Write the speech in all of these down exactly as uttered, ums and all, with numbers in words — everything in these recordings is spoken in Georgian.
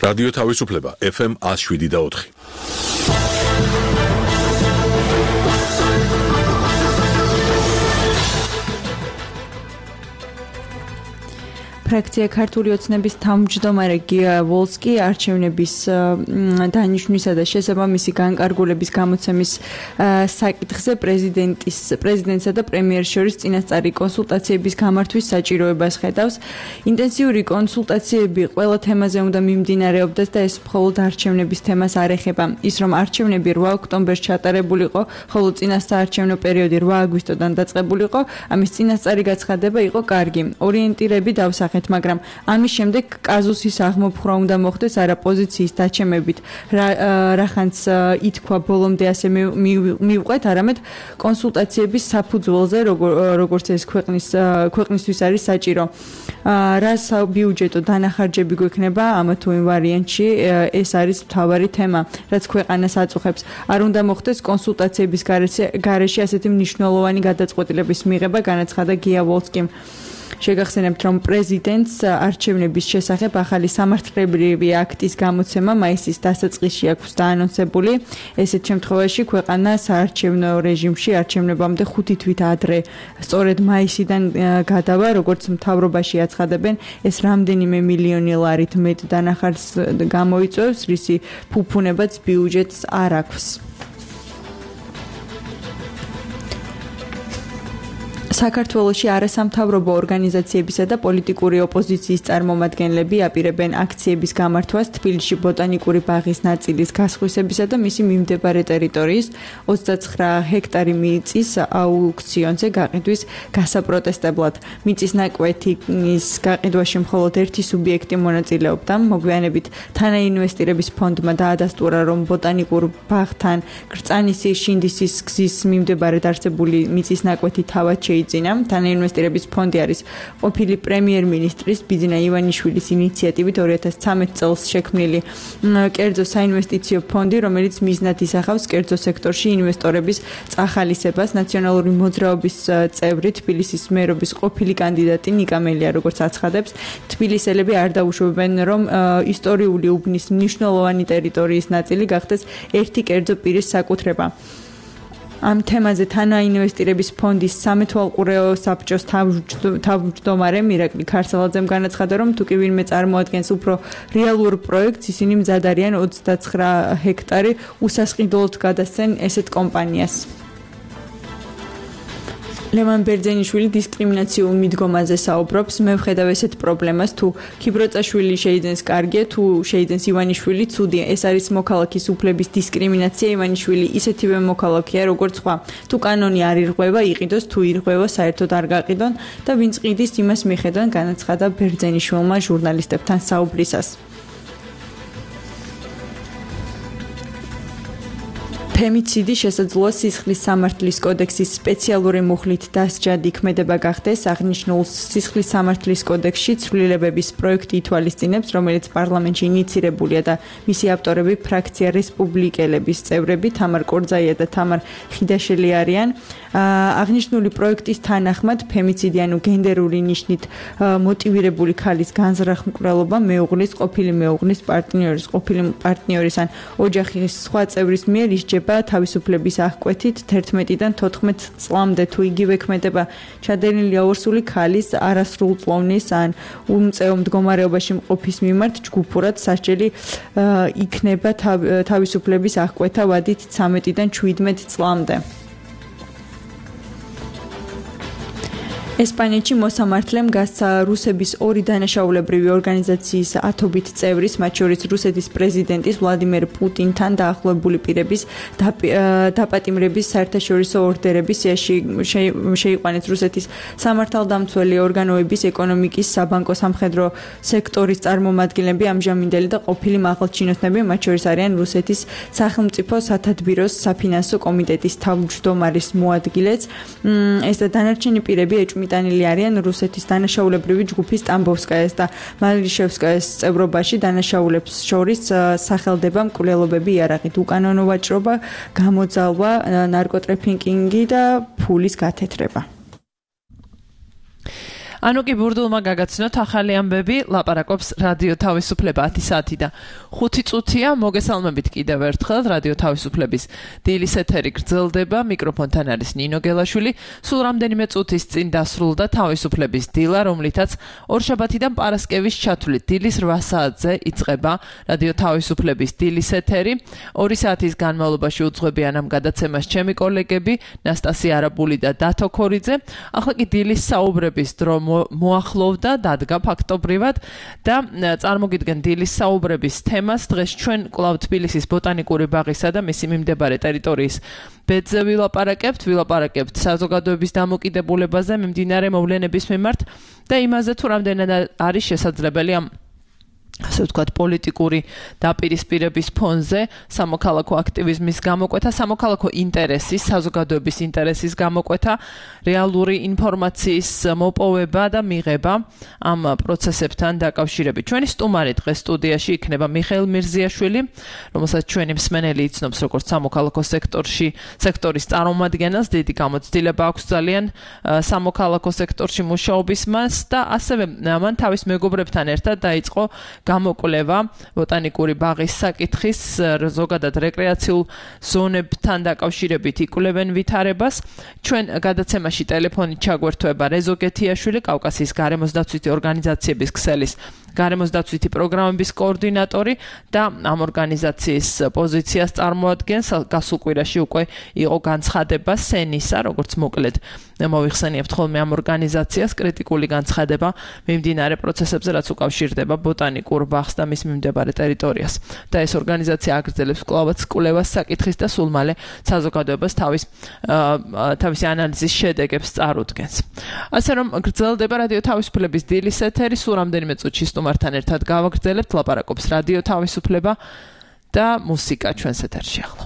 რადიო თავისუფლება ეფ ემ one oh seven და four. ფრაქცია ქართული ოცნების თავმჯდომარე გია ვოლსკი არჩევნების დანიშვნისა და შესაბამისი განკარგულების გამოცემის საკითხზე პრეზიდენტის პრეზიდენტსა და პრემიერს შორის წინასწარი კონსულტაციების გამართვის საჭიროებას ხედავს. ინტენსიური კონსულტაციები ყველა თემაზე უნდა მიმდინარეობდეს და ეს მხოლოდ არჩევნების თემას არ ეხება. ის რომ არჩევნები eight ოქტომბერს ჩატარებულიყო, ხოლო წინასაარჩევნო პერიოდი eight აგვისტოდან დაწყებულიყო, ამის წინასწარი გაცხადება იყო კარგი. ორიენტირები დავსახეთ, მაგრამ ამის შემდეგ კაზუსის აღმოფხვრა უნდა მოხდეს არა პოზიციის დაჩემებით, რახანც ითქვა ბოლომდე ასე მივყვეთ, არამედ კონსულტაციების საფუძველზე, როგორც ეს ქვეყნის ქვეყნისთვის არის საჭირო. რას ბიუჯეტო დანახარჯები გვექნება ამა თუ იმ ვარიანტში, ეს არის მთავარი თემა, რაც ქვეყანას აწუხებს. არ უნდა მოხდეს კონსულტაციების გარეშე ასეთი მნიშვნელოვანი გადაწყვეტილების მიღება, განაცხადა გია ვოლსკიმ. შეგახსენებთ, რომ პრეზიდენტს არჩევნების შესახებ ახალი სამართლებრივი აქტის გამოცემა მაისის დასაწყისში აქვს დაანონსებული. ესეთ შემთხვევაში ქვეყანა საარჩევნო რეჟიმში არჩევნებამდე ხუთი თვით ადრე, სწორედ მაისიდან გადავა, როგორც მთავრობაში აცხადებენ, ეს რამდენიმე მილიონი ლარით მეტ დანახარჯს გამოიწვევს, რისი ფუფუნებაც ბიუჯეტს არ აქვს. საქართველოში არასამთავრობო ორგანიზაციებისა და პოლიტიკური ოპოზიციის წარმომადგენლები აპირებენ აქციების გამართვას თბილისში ბოტანიკური ბაღის ნაწილის გასხვისებისა და მისი მიმდებარე ტერიტორიის ოცდაცხრა ჰექტარი მიწის აუქციონზე გაყიდვის გასაპროტესტებლად. მიწის ნაკვეთის გაყიდვაში მხოლოდ ერთი სუბიექტი მონაწილეობდა. მოგვიანებით თანაინვესტირების ფონდმა დაადასტურა, რომ ბოტანიკურ ბაღთან გრწანისის შინდისის გზის მიმდებარედ არსებული მიწის ნაკვეთი თავად შეიძინა. თანაინვესტირების ფონდი არის ყოფილი პრემიერ-მინისტრის ბიძინა ივანიშვილის ინიციატივით two thousand thirteen წელს შექმნილი კერძო საინვესტიციო ფონდი, რომელიც მიზნად ისახავს კერძო სექტორში ინვესტორების წახალისებას. ნაციონალური მოძრაობის წევრი თბილისის მერობის ყოფილი კანდიდატი ნიკა მელია როგორც აცხადებს, თბილისელები არ დაუშვებენ, რომ ისტორიული უბნის მნიშვნელოვანი ტერიტორიის ნაწილი გახდეს ერთი კერძო პირის საკუთრება. ამ თემაზე თანაინვესტირების ფონდის სამეთვალყურეო საბჭოს თავმჯდომარე მირაკლი ქარსალაძემ განაცხადა, რომ თუ კი ვინმე წარმოადგენს უფრო რეალურ პროექტს, ისინი მზად არიან ოცდაცხრა ჰექტარი უსასყიდლოდ გადასცენ ესეთ კომპანიას. ლევან ბერძენიშვილი დისკრიმინაციულ მიდგომაზე საუბრობს. მე ვხედავ ესეთ პრობლემას, თუ ქიბროწაშვილი შეიძენს კარგია, თუ შეიძენს ივანიშვილი ცუდია. ეს არის მოქალაქის უფლების დისკრიმინაცია. ივანიშვილი ისეთივე მოქალაქეა, როგორც სხვა. თუ კანონი არ ირღვევა, იყიდოს, თუ ირღვევა, საერთოდ არ გაყიდონ და ვინც ყიდის, იმას მიხედონ, განაცხადა ბერძენიშვილმა ჟურნალისტებთან საუბრისას. ფემიციდი შესაძლოა სისხლის სამართლის კოდექსის სპეციალური მუხლით დასჯად იქმედება გახდეს. აღნიშნულ სისხლის სამართლის კოდექსში ცვლილებების პროექტი ითვალისწინებს, რომელიც პარლამენტში ინიცირებულია და მისი ავტორები ფრაქცია რესპუბლიკელების წევრები თამარ კორძაია და თამარ ხიდაშელი არიან. აღნიშნული პროექტის თანახმად ფემიციდი, ანუ გენდერული ნიშნით მოტივირებული ქალის განზრახმკვლელობა მეუღლის, ყოფილი მეუღლის, პარტნიორის, ყოფილი პარტნიორის ან ოჯახის სხვა წევრის მიერ ისჯება თავისუფლების აღკვეთით თერთმეტიდან თოთხმეტ წლამდე, თუ იგივე ქმედება ჩადენილი აორსული ქალის არასრულწლოვნის ან უმწეო მდგომარეობაში მყოფის მიმართ ჯგუფურად სასჯელი იქნება თავისუფლების აღკვეთა ვადით ცამეტიდან შვიდმეტ წლამდე. ესპანეთში მოსამართლემ გასცა რუსების ორი დანაშაულებრივი ორგანიზაციის ათობით წევრის, მათ შორის რუსეთის პრეზიდენტის ვლადიმერ პუტინთან დაახლოებული პირების დაპატიმრების საერთაშორისო ორდერების სიაში შეიყვანეს რუსეთის სამართალდამცველი ორგანოების, ეკონომიკის, საბანკო სამხედრო სექტორის წარმომადგენლები, ამჟამინდელი და ყოფილი მაღალჩინოსნები, მათ შორის არიან რუსეთის სახელმწიფო სათადბიროს საფინანსო კომიტეტის თავმჯდომარის მოადგილეც. ეს და დანარჩენი პირები ეჭვმიტანილი არიან რუსეთის დანაშაულებრივი ჯგუფის ტამბოვსკაიას და მალიშევსკაიას წევრობაში. დანაშაულებს შორის სახელდება მკვლელობები იარაღით, უკანონო ვაჭრობა, გამოძალვა, ნარკოტრაფიკინგი და ფულის გათეთრება. ანუ კი ბურდულმა გაგაცნოთ ახალი ამბები, ლაპარაკობს რადიო თავისუფლება ათი საათი და ხუთი წუთია. მოგესალმებით კიდევ ერთხელ რადიო თავისუფლების დილის ეთერი გრძელდება. მიკროფონთან არის ნინო გელაშვილი. სულ რამდენიმე წუთის წინ დასრულდა თავისუფლების დილა, რომლითაც ორშაბათიდან პარასკევის ჩათვლით დილის რვა საათზე იწყება რადიო თავისუფლების დილის ეთერი. ორი საათის განმავლობაში უძღვებიან ამ გადაცემას ჩემი კოლეგები ნასტასია არაბული და დათო ქორიძე. ახლა კი დილის საუბრების დრო მოახლოვდა, დადგა ფაქტობრივად და წარმოგიდგენ დილის საუბრების თემას. დღეს ჩვენ კვლავ თბილისის ბოტანიკური ბაღისა და მისი მიმდებარე ტერიტორიის ბედზე ვილაპარაკებთ, ვილაპარაკებთ საზოგადოების დამოკიდებულებაზე მიმდინარე მოვლენების მიმართ და იმაზე თუ რამდენად არის შესაძლებელი ამ ასე ვთქვათ პოლიტიკური დაპირისპირების ფონზე სამოქალაქო აქტივიზმის გამოკვეთა, სამოქალაქო ინტერესის, საზოგადოების ინტერესის გამოკვეთა, რეალური ინფორმაციის მოპოვება და მიღება ამ პროცესებთან დაკავშირებით. ჩვენი სტუმარი დღეს სტუდიაში იქნება მიხეილ მირზიაშვილი, რომელსაც ჩვენი მსმენელი იცნობს როგორც სამოქალაქო სექტორში, სექტორის წარმომადგენელს. დიდი გამოცდილება აქვს ძალიან სამოქალაქო სექტორში მუშაობის მას და ასევე მან თავის მეგობრებთან ერთად დაიწყო გამოკვლევა ბოტანიკური ბაღის საკითხის, ზოგადად რეკრეაციულ ზონებთან დაკავშირებით იკვლევენ ვითარებას. ჩვენ გადაცემაში ტელეფონით ჩაგვერთვება რეზო გეთიაშვილი, კავკასიის გარემოსდაცვითი ორგანიზაციების ქსელის გარემოსდაცვითი პროგრამების კოორდინატორი და ამ ორგანიზაციის პოზიციას წარმოადგენს. გასულ კვირაში უკვე იყო განცხადება სენისა, როგორც მოკლედ მოვიხსენიებთ ხოლმე ამ ორგანიზაციას, კრიტიკული განცხადება მიმდინარე პროცესებზე, რაც უკავშირდება ბოტანიკურ ბაღს და მის მიმდებარე ტერიტორიას. და ეს ორგანიზაცია აგრძელებს კვლავაც კვლევას საკითხის და სულ მალე საზოგადოებას თავის თავისი ანალიზის შედეგებს წარუდგენს. ასე რომ გრძელდება რადიო თავისუფლების დილის ეთერი, სულ რამდენიმე წუთში სტუმართან ერთად გავაგრძელებთ, ლაპარაკობს რადიო თავისუფლება და მუსიკა ჩვენს ეთერში ახლა.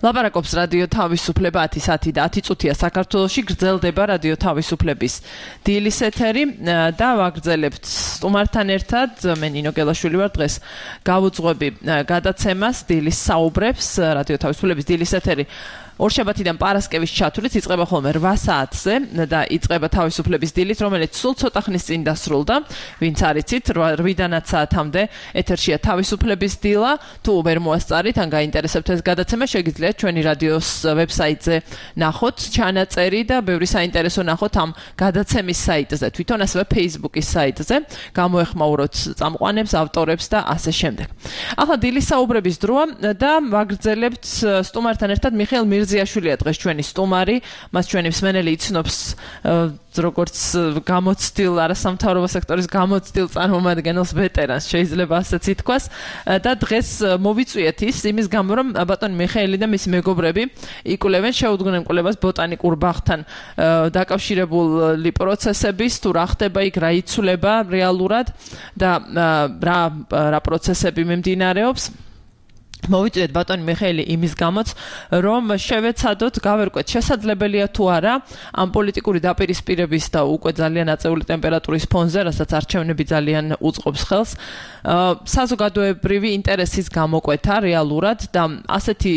ლაპარაკობს რადიო თავისუფლება ათი საათი და ათი წუთია საქართველოში გრძელდება რადიო თავისუფლების დილის ეთერი და ვაგრძელებთ სტუმართან ერთად მე ნინო გელაშვილი ვარ დღეს გავუძღვები გადაცემას დილის საუბრებს რადიო თავისუფლების დილის ეთერი ორშაბათიდან პარასკევის ჩათვლით იწყება ხოლმე რვა საათზე და იწყება თავისუფლების დილით, რომელიც სულ ცოტა ხნის წინ დასრულდა. ვინც არიცით, რვიდანაც საათამდე ეთერშია თავისუფლების დილა. თუ ვერ მოასწარით, ან გაინტერესებთ ეს გადაცემა, შეგიძლიათ ჩვენი რადიოს ვებსაიტზე ნახოთ ჩანაწერი და ბევრი საინტერესო ნახოთ ამ გადაცემის საიტზე, თვითონ ასევე Facebook-ის საიტზე. გამოეხმაუროთ წამყვანებს, ავტორებს და ასე შემდეგ. ახლა დილის საუბრების დროა და ვაგრძელებთ სტუმართან ერთად მიხეილ მირზიაშვილია დღეს ჩვენი სტუმარი, მას ჩვენი მსმენელი იცნობს როგორც გამოცდილ არასამთავრობო სექტორის გამოცდილ წარმომადგენელს ვეტერანს, შეიძლება ასეც ითქვას და დღეს მოვიწვიეთ ის იმის გამო, რომ ბატონი მიხეილი და მისი მეგობრები იკვლევენ შეუდგნენ კვლევას ბოტანიკურ ბაღთან დაკავშირებული პროცესების, თუ რა ხდება იქ, რა იცვლება რეალურად და რა რა პროცესები მიმდინარეობს. მოვიწვიეთ ბატონი მიხეილი იმის გამოც, რომ შევეცადოთ, გავერკვეთ შესაძლებელია თუ არა ამ პოლიტიკური დაპირისპირების და უკვე ძალიან აწეული ტემპერატურის ფონზე, რასაც არჩევნები ძალიან უწყობს ხელს, საზოგადოებრივი ინტერესის გამოკვეთა რეალურად და ასეთი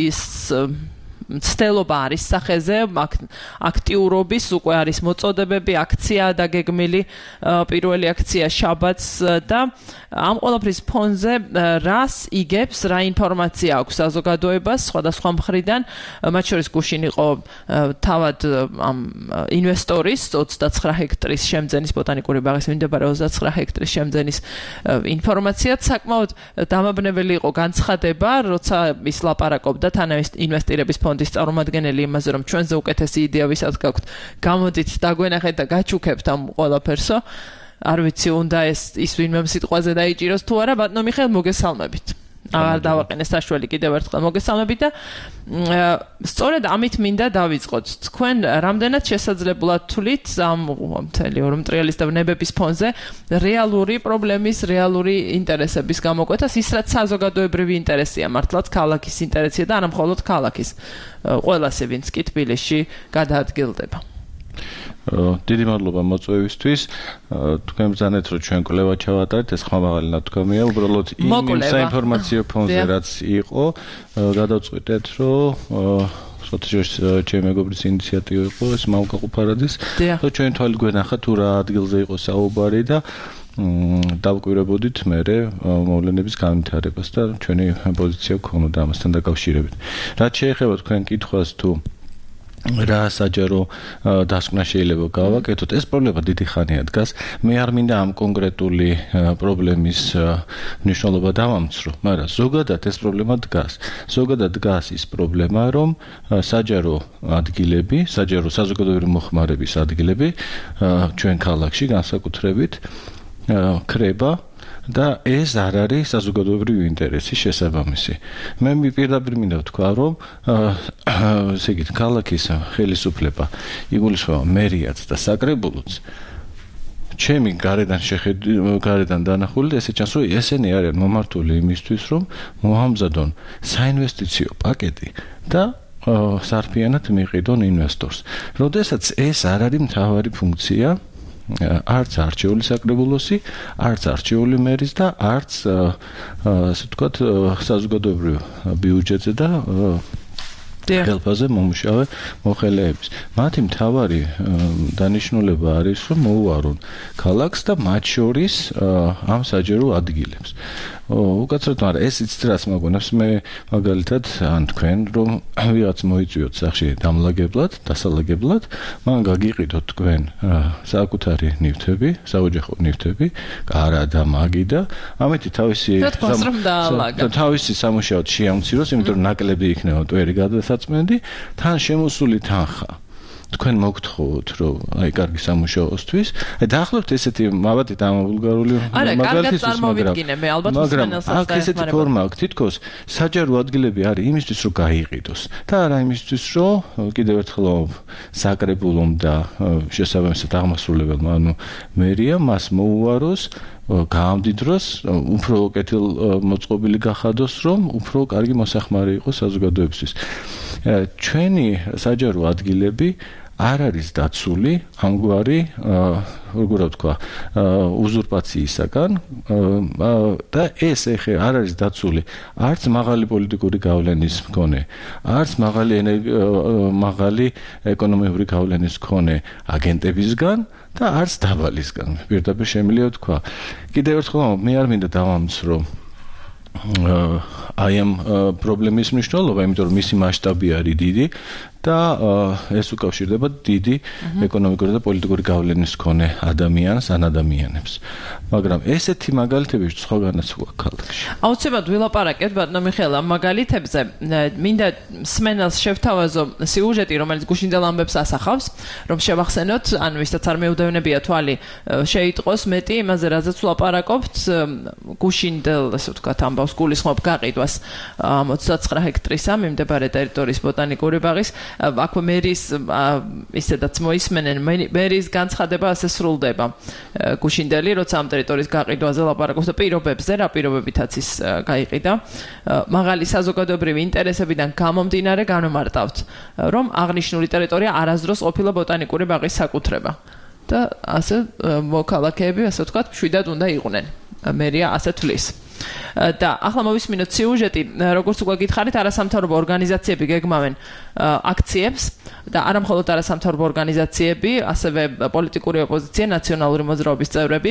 ცდელობა არის სახეზე, აქტიურობის უკვე არის მოწოდებები, აქცია დაგეგმილი, პირველი აქცია შაბათს და ამ ყველაფრის ფონზე რას იგებს, რა ინფორმაცია აქვს საზოგადოებას სხვადასხვა მხრიდან, მათ შორის გუშინ იყო თავად ამ ინვესტორის ოცდაცხრა ჰექტრის შემძენის ბოტანიკური ბაღის მიმდებარე ოცდაცხრა ჰექტრის შემძენის ინფორმაციაც საკმაოდ დამაბნეველი იყო განცხადება, როცა ის ლაპარაკობდა თანაის ინვესტირების ფონდის წარმომადგენელი იმაზე, რომ ჩვენზე უკეთესი იდეა ვისაც გაქვთ, გამოდით დაგვენახეთ და გაჩუქებთ ამ ყველაფერსო. არ ვიცი, უნდა ეს ის ვინმე სიტყვაზე დაიჭიროს თუ არა, ბატონო მიხეილ, მოგესალმებით. აღარ დავაყენე საშველი კიდევ ერთხელ მოგესალმებით და სწორედ ამით მინდა დავიწყოთ. თქვენ რამდენად შესაძლებლად თვლით ამ მთელი ორმტრიალის და ვნებების ფონზე რეალური პრობლემის, რეალური ინტერესების გამოკვეთას, ის რაც საზოგადოებრივი ინტერესია, მართლაც ქალაქის ინტერესია და არა მხოლოდ ქალაქის. ყველასე ვინც კი თბილისში გადაადგილდება. დიდი მადლობა მოწვევისთვის. თქვენ ბრძანეთ, რომ ჩვენ კვლევა ჩავატარეთ, ეს ხმამაღალი ნათქვამია, უბრალოდ იმ საინფორმაციო ფონზე, რაც იყო, გადავწყვიტეთ, რომ სოციალურ ჩემი მეგობრის ინიციატივა იყო, ეს მალკა ყუფარაძის, და ჩვენ თვალი გვენახა თუ რა ადგილზე იყო საუბარი და დავკვირებოდით მერე მოვლენების განვითარებას და ჩვენი პოზიცია გქონოდა ამასთან დაკავშირებით. რაც შეეხება თქვენ კითხვას თუ რა საჯარო დასკვნა შეიძლება გავაკეთოთ, ეს პრობლემა დიდი ხანია დგას. მე არ მინდა ამ კონკრეტული პრობლემის მნიშვნელობა დავამცრო, მაგრამ ზოგადად ეს პრობლემა დგას. ზოგადად დგას ის პრობლემა, რომ საჯარო ადგილები, საჯარო საზოგადოებრივი მოხმარების ადგილები ჩვენ ქალაქში განსაკუთრებით ქრება და ეს არ არის საზოგადოებრივი ინტერესის შესაბამისი. მე პირდაპირ მინდა ვთქვა, რომ ესე იგი ქალაქის ხელისუფლება, იგულისხმება მერიაც და საკრებულოც, ჩემი გარედან შეხედვით, გარედან დანახული, ესე ჩანს, რომ ესენი არიან მომართული იმისთვის, რომ მოამზადონ საინვესტიციო პაკეტი და სარფიანად მიიყიდონ ინვესტორს. როდესაც ეს არ არის მთავარი ფუნქცია არც არჩეული საკრებულოსი, არც არჩეული მერის და არც ასე ვთქვათ საზოგადოებრივ ბიუჯეტზე და ხელფასზე მომუშავე მოხელეების. მათი მთავარი დანიშნულება არის, რომ მოუარონ ქალაქს და მათ შორის ამ საჯარო ადგილებს. უკაცრავად, მაგრამ ეს იცით რას მაგონებს, მე მაგალითად ან თქვენ რომ ვიღაც მოიწვიოთ სახში დამლაგებლად, დასალაგებლად, მან გაგიყიდოთ თქვენ საკუთარი ნივთები, საოჯახო ნივთები, კარა და მაგი და ამეთი თავისი თავისი სამუშაოდ შეამციროს, იმიტომ რომ ნაკლები იქნება მტვერი გადასაწმენდი, თან შემოსული თანხა. თქვენ მოგთხოვოთ, რომ აი კარგი სამუშაოსთვის, აი დაახლოებით ესეთი მაბათი დამაბულგარული მაგალითისთვის, მაგრამ მაგრამ აქ ესეთი ფორმა აქვს, თითქოს საჯარო ადგილები არის იმისთვის, რომ გაიყიდოს და არა იმისთვის, რომ კიდევ ერთხელ საკრებულომ და შესაბამისად აღმასრულებელმა, ანუ მერია მას მოუაროს გაამდიდროს, უფრო კეთილ მოწყობილი გახადოს, რომ უფრო კარგი მოსახმარი იყოს საზოგადოებისთვის. ჩვენი საჯარო ადგილები არ არის დაცული ამგვარი როგორ ვთქვა უზურპაციისაგან და ეს ეხე არ არის დაცული არც მაღალი პოლიტიკური გავლენის მქონე არც მაღალი მაღალი ეკონომიკური გავლენის მქონე აგენტებისგან და არც დაბალისგან პირდაპირ შემიძლია ვთქვა კიდევ ერთხელ მე არ მინდა დავამცრო აი ამ პრობლემის მნიშვნელობა იმიტომ რომ მისი მასშტაბი არის დიდი და ეს უკავშირდება დიდი ეკონომიკური და პოლიტიკური გავლენის მქონე ადამიანს ან ადამიანებს მაგრამ ესეთი მაგალითები სხვაგანაც ვქვა ქალაქში აუცილებლად ვილაპარაკებთ ბატონო მიხეილ ამ მაგალითებზე მინდა სმენელს შევთავაზო სიუჟეტი რომელიც გუშინდელ ამბებს ასახავს რომ შევახსენოთ ან ვისაც არ მეუდევნებია თვალი შეიტყოს მეტი იმაზე რაზეც ვლაპარაკობთ გუშინდელ ესე ვთქვათ ამბავს გულისხმობ გაყიდვას ოცდაცხრა ჰექტრისა მიმდებარე ტერიტორიის ბოტანიკური ბაღის აქვე მერის ისედაც მოისმენენ მერის განცხადება ასე სრულდება გუშინდელი როცა ამ ტერიტორიის გაყიდვაზე ლაპარაკობს და პირობებზე რა პირობებითაც ის გაიყიდა მაღალი საზოგადოებრივი ინტერესებიდან გამომდინარე განმარტავთ რომ აღნიშნული ტერიტორია არასდროს ყოფილა ბოტანიკური ბაღის საკუთრება და ასე მოქალაქეები ასე ვთქვათ მშვიდად უნდა იყვნენ მერია ასე თვლის და ახლა მოვისმინოთ სიუჟეტი როგორც უკვე გითხარით არასამთავრობო ორგანიზაციები გეგმავენ აქციებს და არა მხოლოდ არასამთავრობო ორგანიზაციები ასევე პოლიტიკური ოპოზიცია ნაციონალური მოძრაობის წევრები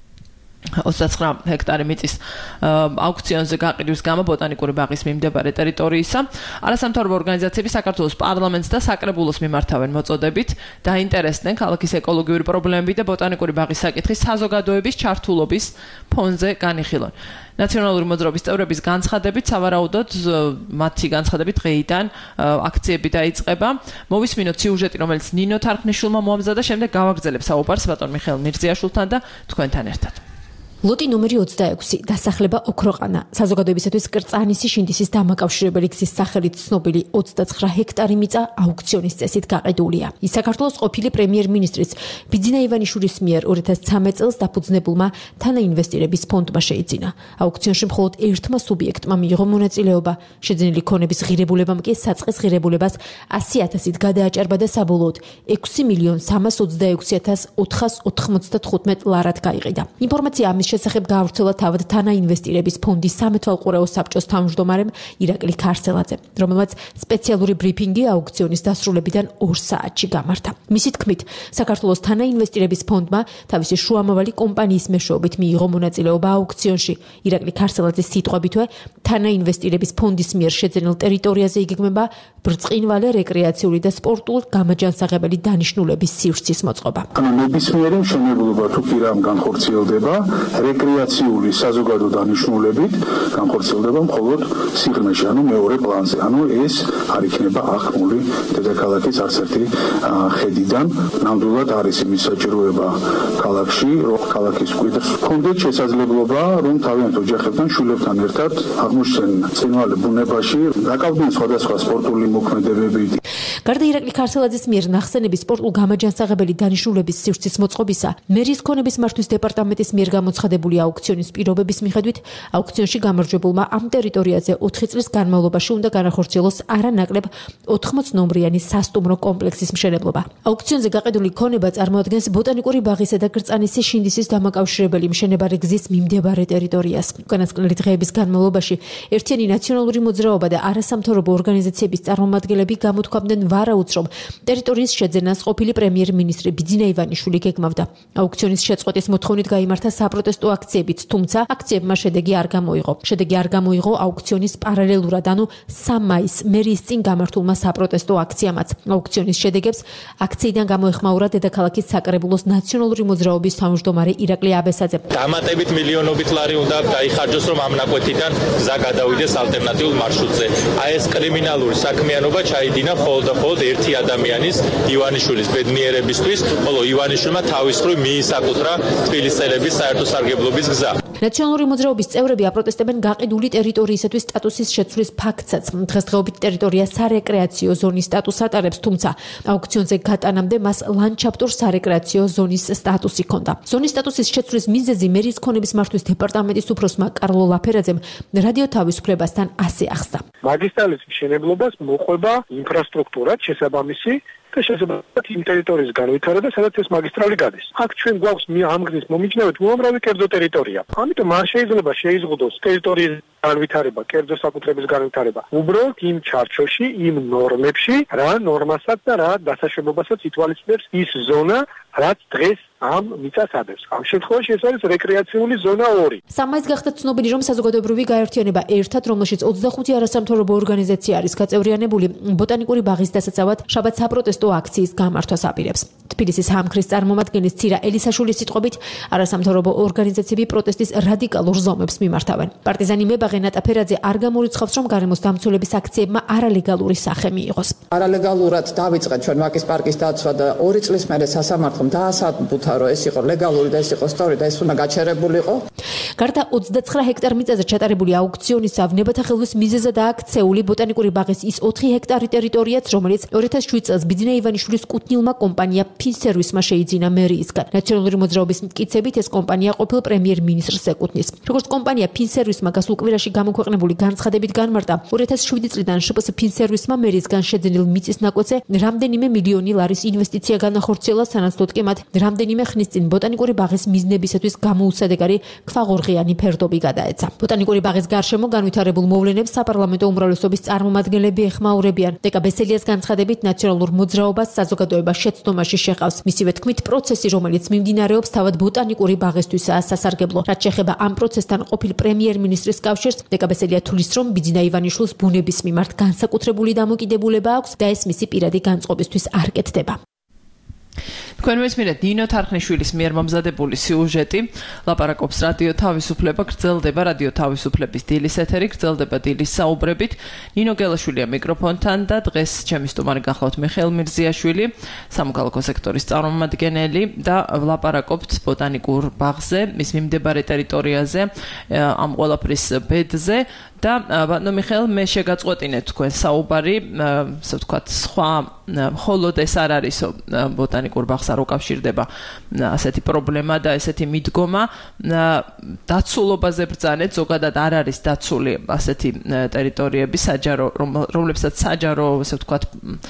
ოცდაცხრა ჰექტარი მიწის აუქციონზე გაყიდვის გამო ბოტანიკური ბაღის მიმდებარე ტერიტორიისა არასამთავრობო ორგანიზაციები საქართველოს პარლამენტს და საკრებულოს მიმართავენ მოწოდებით დაინტერესდნენ ქალაქის ეკოლოგიური პრობლემები და ბოტანიკური ბაღის საკითხის საზოგადოების ჩართულობის ფონზე განიხილონ ნაციონალური მოძრაობის წევრების განცხადებით სავარაუდოდ მათი განცხადებით დღეიდან აქციები დაიწყება მოვისმინოთ სიუჟეტი რომელიც ნინო თარხნიშვილმა მოამზადა შემდეგ გავაგრძელებ საუბარს ბატონ მიხეილ მირზიაშვილთან და თქვენთან ერთად ლოტი ნომერი ოცდაექვსი დასახლება ოქროყანა საზოგადოებისათვის კრწანისი შინდისის დამაკავშირებელი გზის სახელით ცნობილი ოცდაცხრა ჰექტარი მიწა აუქციონის წესით გაყიდულია ის საქართველოს ყოფილი პრემიერ-მინისტრის ბიძინა ივანიშვილის მიერ ორი ათას ცხრამეტ წელს დაფუძნებულმა თანაინვესტირების ფონდმა შეიძინა აუქციონში მხოლოდ ერთმა სუბიექტმა მიიღო მონაწილეობა შეძენილი ქონების ღირებულებამ კი საწყის ღირებულებას ასი ათასით გადააჭარბა და საბოლოოდ ექვსი მილიონ სამას ოცდაექვსი ათას ოთხას ოთხმოცდათხუთმეტ ლარად გაიყიდა ინფორმაცია ამის შესახებ გაავრცელა თავად თანაინვესტირების ფონდის სამეთვალყურეო საბჭოს თავმჯდომარემ ირაკლი ქარსელაძე, რომელმაც სპეციალური ბრიფინგი აუქციონის დასრულებიდან ორ საათში გამართა. მისი თქმით, საქართველოს თანაინვესტირების ფონდმა თავისი შუამავალი კომპანიის მეშვეობით მიიღო მონაწილეობა აუქციონში. ირაკლი ქარსელაძის სიტყვებითვე, თანაინვესტირების ფონდის მიერ შეძენილ ტერიტორიაზე იგეგმება ბრწყინვალე რეკრეაციული და სპორტულ გამაჯანსაღებელი დანიშნულების სივრცის მოწყობა. ნებისმიერი მშენებლობა თუ კი რამ განხორციელდება რეკრეაციული საზოგადო დანიშნულებით განხორციელდება მხოლოდ სიღრმეში, ანუ მეორე პლანზე. ანუ ეს არ იქნება აღქმული დედაქალაქის არც ერთი ხედიდან. ნამდვილად არის იმის საჭიროება ქალაქში, რომ ქალაქის მკვიდრს ჰქონდეთ შესაძლებლობა, რომ თავიანთ ოჯახებთან, შვილებთან ერთად აღმოჩნდნენ ცხინვალე ბუნებაში, დაკავდნენ სხვადასხვა სპორტული მოქმედებები. გარდა ირაკლი ქარსელაძის მიერ ნახსენების სპორტულ გამაჯანსაღებელი დანიშნულების სივრცის მოწყობისა, მერის ქონების მართვის დეპარტამენტის მიერ გამოცხადებული აუქციონის პირობების მიხედვით, აუქციონში გამარჯვებულმა ამ ტერიტორიაზე ოთხი წლის განმავლობაში უნდა განახორციელოს არანაკლებ ოთხმოცნომრიანი სასტუმრო კომპლექსის მშენებლობა. აუქციონზე გაყიდული ქონება წარმოადგენს ბოტანიკური ბაღისა და კრწანისი შინდისის დამაკავშირებელი მშენებარე გზის მიმდებარე ტერიტორიას. უკანასკნელი დღეების განმავლობაში ერთიანი ნაციონალური მოძრაობა და არასამთავრობო ორგანიზაციების წარმომადგენლები გამოთქვამდნენ ვარაუდს, რომ ტერიტორიის შეძენას ყოფილი პრემიერ-მინისტრი ბიძინა ივანიშვილი გეგმავდა. აუქციონის შეწყვეტის მოთხოვნით გაიმართა საპროტესტო აქციებიც, თუმცა აქციებმა შედეგი არ გამოიღო. შედეგი არ გამოიღო აუქციონის პარალელურად, ანუ სამ მაისს მერის წინ გამართულმა საპროტესტო აქციამაც. აუქციონის შედეგებს აქციიდან გამოეხმაურა დედაქალაქის საკრებულოს ნაციონალური მოძრაობის თავმჯდომარე ირაკლი აბესაძე. დამატებით მილიონობით ლარი უნდა გაიხარჯოს, რომ ამ ნაკვეთიდან გზა გადავიდეს ალტერნატიულ მარშრუტზე. აი ეს კრიმინალური საქმიანობა ჩაიდინა მხოლოდ და მხოლოდ ერთი ადამიანის ივანიშვილის ბედნიერებისთვის, ხოლო ივანიშვილმა თავის მხრივ მიისაკუთრა თბილისელების საერთო სარგებლობის გზა. ნაციონალური მოძრაობის წევრები აპროტესტებენ გაყიდული ტერიტორიისათვის სტატუსის შეცვლის ფაქტსაც. დღესდღეობით ტერიტორია სარეკრეაციო ზონის სტატუსს ატარებს, თუმცა აუქციონზე გატანამდე მას ლანდშაფტურ სარეკრეაციო ზონის სტატუსი ჰქონდა. ზონის სტატუსის შეცვლის მიზეზი მერის ქონების მართვის დეპარტამენტის უფროსმა კარლო ლაფერაძემ რადიო თავისუფლებასთან ასე ახსნა. მაგისტრალის მშენებლობას მოყვება ინფრასტრუქტურა შესაბამისი და შესაბამისად იმ ტერიტორიის განვითარება, სადაც ეს მაგისტრალი გადის. აქ ჩვენ გვაქვს ამ გზის მომიჯნავედ უამრავი კერძო ტერიტორია. ამიტომ არ შეიძლება შეიზღუდოს ტერიტორიის განვითარება, კერძო საკუთრების განვითარება. უბრალოდ იმ ჩარჩოში, იმ ნორმებში, რა ნორმასაც და რა დასაშვებობასაც ითვალისწინებს ის ზონა, რაც დღეს ამ მიწას ადევს. ამ შემთხვევაში ეს არის რეკრეაციული ზონა ორი. სამაის გახდა ცნობილი, რომ საზოგადოებრივი გაერთიანება ერთად, რომელშიც ოცდახუთი არასამთავრობო ორგანიზაცია არის გაწევრიანებული, ბოტანიკური ბაღის დასაცავად შაბათ საპროტესტო აქციის გამართვას აპირებს. თბილისის ჰამქრის წარმომადგენლის ცირა ელისაშვილის სიტყვებით, არასამთავრობო ორგანიზაციები პროტესტის რადიკალურ ზომებს მიმართავენ. პარტიზანი მებაღე ნატა ფერაძე არ გამორიცხავს, რომ გარემოს დამცველების აქციებმა არალეგალური სახე მიიღოს. არალეგალურად დავიწყე ჩვენ ვაკის პარკის დაცვა და ორი წლის მერე სასამართლომ დაასაბუთა, რომ ეს იყო ლეგალური და ეს იყო სწორი და ეს უნდა გაჩერებულიყო. გარდა ოცდაცხრა ჰექტარ მიწაზე ჩატარებული აუქციონისა, ნებათა ხელვის მიზეზადაა ქცეული ბოტანიკური ბაღის ის ოთხი ჰექტარი ტერიტორიაც, რომელიც ორი ათას შვიდ წელს ბიძინა ივანიშვილის კუთნილმა კომპანია ფინსერვისმა შეიძინა მერიისგან. ნაციონალური მოძრაობის მტკიცებით ეს კომპანია ყოფილ პრემიერ-მინისტრს ეკუთვნის. როგორც კომპანია ფინსერვისმა გასულ კვირაში გამოქვეყნებული განცხადებით განმარტა, ორი ათას შვიდი წლიდან შპს ფინსერვისმა მერიისგან შეძენილ მიწის ნაკვეთზე რამდენიმე მილიონი ლარის ინვესტიცია განახორციელა, სანაცვლოდ კი მათ რამდენიმე ხნის წინ ბოტანიკური ბაღის მიზნებისათვის გამოუსადეგარი ქვაღორღიანი ფერდობი გადაეცა. ბოტანიკური ბაღის გარშემო განვითარებულ მოვლენებს საპარლამენტო უმრავლესობის წარმომადგენლები ეხმაურებიან. დეკა ბესელიას განცხადებით, ნაციონალურ მოძრაობას საზოგადოება შეცდომაში შეყავს. მისივე თქმით, პროცესი, რომელიც მიმდინარეობს, თავად ბოტანიკური ბაღისთვისაა სასარგებლო. რაც შეეხება ამ პროცესთან ყოფილ პრემიერ-მინისტრის კავშირს, დეკა ბესელია თulis, რომ ბიძინა ივანიშვილს ბუნების მიმართ განსაკუთრებული დამოკიდებულება აქვს და ეს მისი პირადი განწყობისთვის არ კეთდება. თქვენ მესმენთ ნინო თარხნიშვილის მიერ მომზადებული სიუჟეტი ლაპარაკობს რადიო თავისუფლება, გრძელდება რადიო თავისუფლების დილის ეთერი, გრძელდება დილის საუბრებით. ნინო გელაშვილია მიკროფონთან და დღეს ჩემი სტუმარი გახლავთ მიხეილ მირზიაშვილი, სამოქალაქო სექტორის წარმომადგენელი და ლაპარაკობთ ბოტანიკურ ბაღზე, მის მიმდებარე ტერიტორიაზე, ამ ყველაფრის ბედზე. და ბატონო მიხეილ, მე შეგაწყვეტინეთ თქვენ საუბარი, ასე ვთქვათ, სხვა მხოლოდ ეს არ არის ბოტანიკურ ბაღს არ უკავშირდება ასეთი პრობლემა და ესეთი მიდგომა. დაცულობაზე ბრძანეთ, ზოგადად არ არის დაცული ასეთი ტერიტორიები, საჯარო, რომლებსაც საჯარო, ასე ვთქვათ,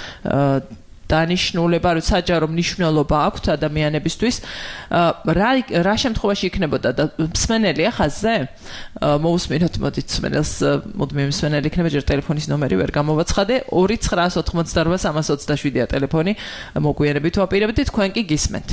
დანიშნულება, რომ საჯარო მნიშვნელობა აქვს ადამიანებისთვის. რა რა შემთხვევაში იქნებოდა და მსმენელია ხაზზე? მოусმინოთ, მოდით მსმენელს, მოდმე მსმენელი იქნება, ჯერ ტელეფონის ნომერი ვერ გამოვაცხადე. ორი ცხრაას ოთხმოცდარვა სამას ოცდაშვიდია ტელეფონი. მოგვიანებით ვაპირებთ, თქვენ კი გისმენთ.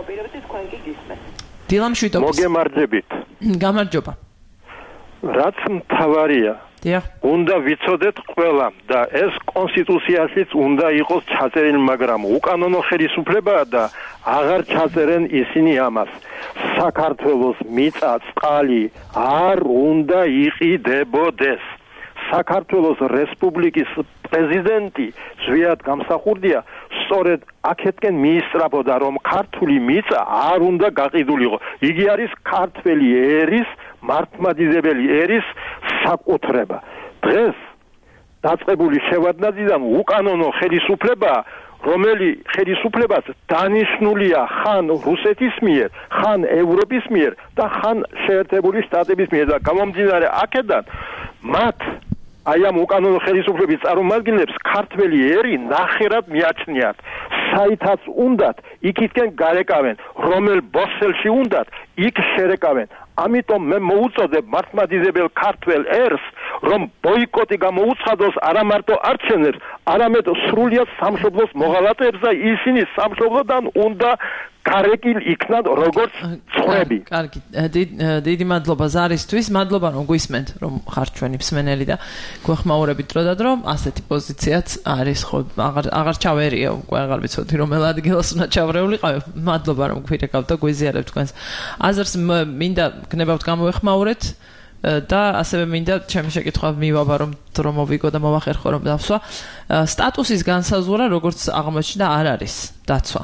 დილამ შვიდობის. მოგემარჯებით. გამარჯობა. რაც მთავარია, უნდა ვიცოდეთ ყველამ და ეს კონსტიტუციაშიც უნდა იყოს ჩაწერილი, მაგრამ უკანონო ხელისუფლებაა და აღარ ჩაწერენ ისინი ამას. საქართველოს მიწა წყალი არ უნდა იყიდებოდეს. საქართველოს რესპუბლიკის პრეზიდენტი ზვიად გამსახურდია, სწორედ აქეთკენ მიისწრაფოდა, რომ ქართული მიწა არ უნდა გაყიდულიყო. იგი არის ქართველი ერის, მართლმადიდებელი ერის საკუთრება. დღეს დაწყებული შევადნაძიდან უკანონო ხელისუფლება, რომელი ხელისუფლებას დანიშნულია ხან რუსეთის მიერ, ხან ევროპის მიერ და ხან შეერთებული შტატების მიერ და გამომდინარე აქედან მათ აი ამ უკანონო ხელისუფლების წარმომადგენლებს ქართველი ერი ნახევრად მიაჩნიათ. საითაც უნდათ იქითკენ გარეკავენ, რომელ ბოსელში უნდათ იქ შერეკავენ. ამიტომ მე მოუწოდებ მართლმადიდებელ ქართველ ერს, რომ ბოიკოტი გამოუცხადოს არა მარტო არჩევნებს, არამედ სრულიად სამშობლოს მოღალატეებს და ისინი სამშობლოდან უნდა გარეკილ იქნან როგორც წვრები. კარგი, დიდი მადლობა ზარისთვის, მადლობა რომ გვისმენთ, რომ ხართ ჩვენი მსმენელი და გვეხმაურებით დრო და დრო, ასეთი პოზიციაც არის, ხო, აღარ აღარ ჩავერია, უკვე აღარ ვიცოდი რომელ ადგილას უნდა ჩავრეულიყავ. მადლობა რომ გვირეკავთ და გვიზიარებთ თქვენს აზრს, მინდა გნებავთ გამოეხმაურეთ და ასევე მინდა ჩემი შეკითხვა მივაბა, რომ დრო მოვიგო და მოვახერხო რომ დავსვა. სტატუსის განსაზღვრა, როგორც აღმოჩნდა, არ არის დაცვა.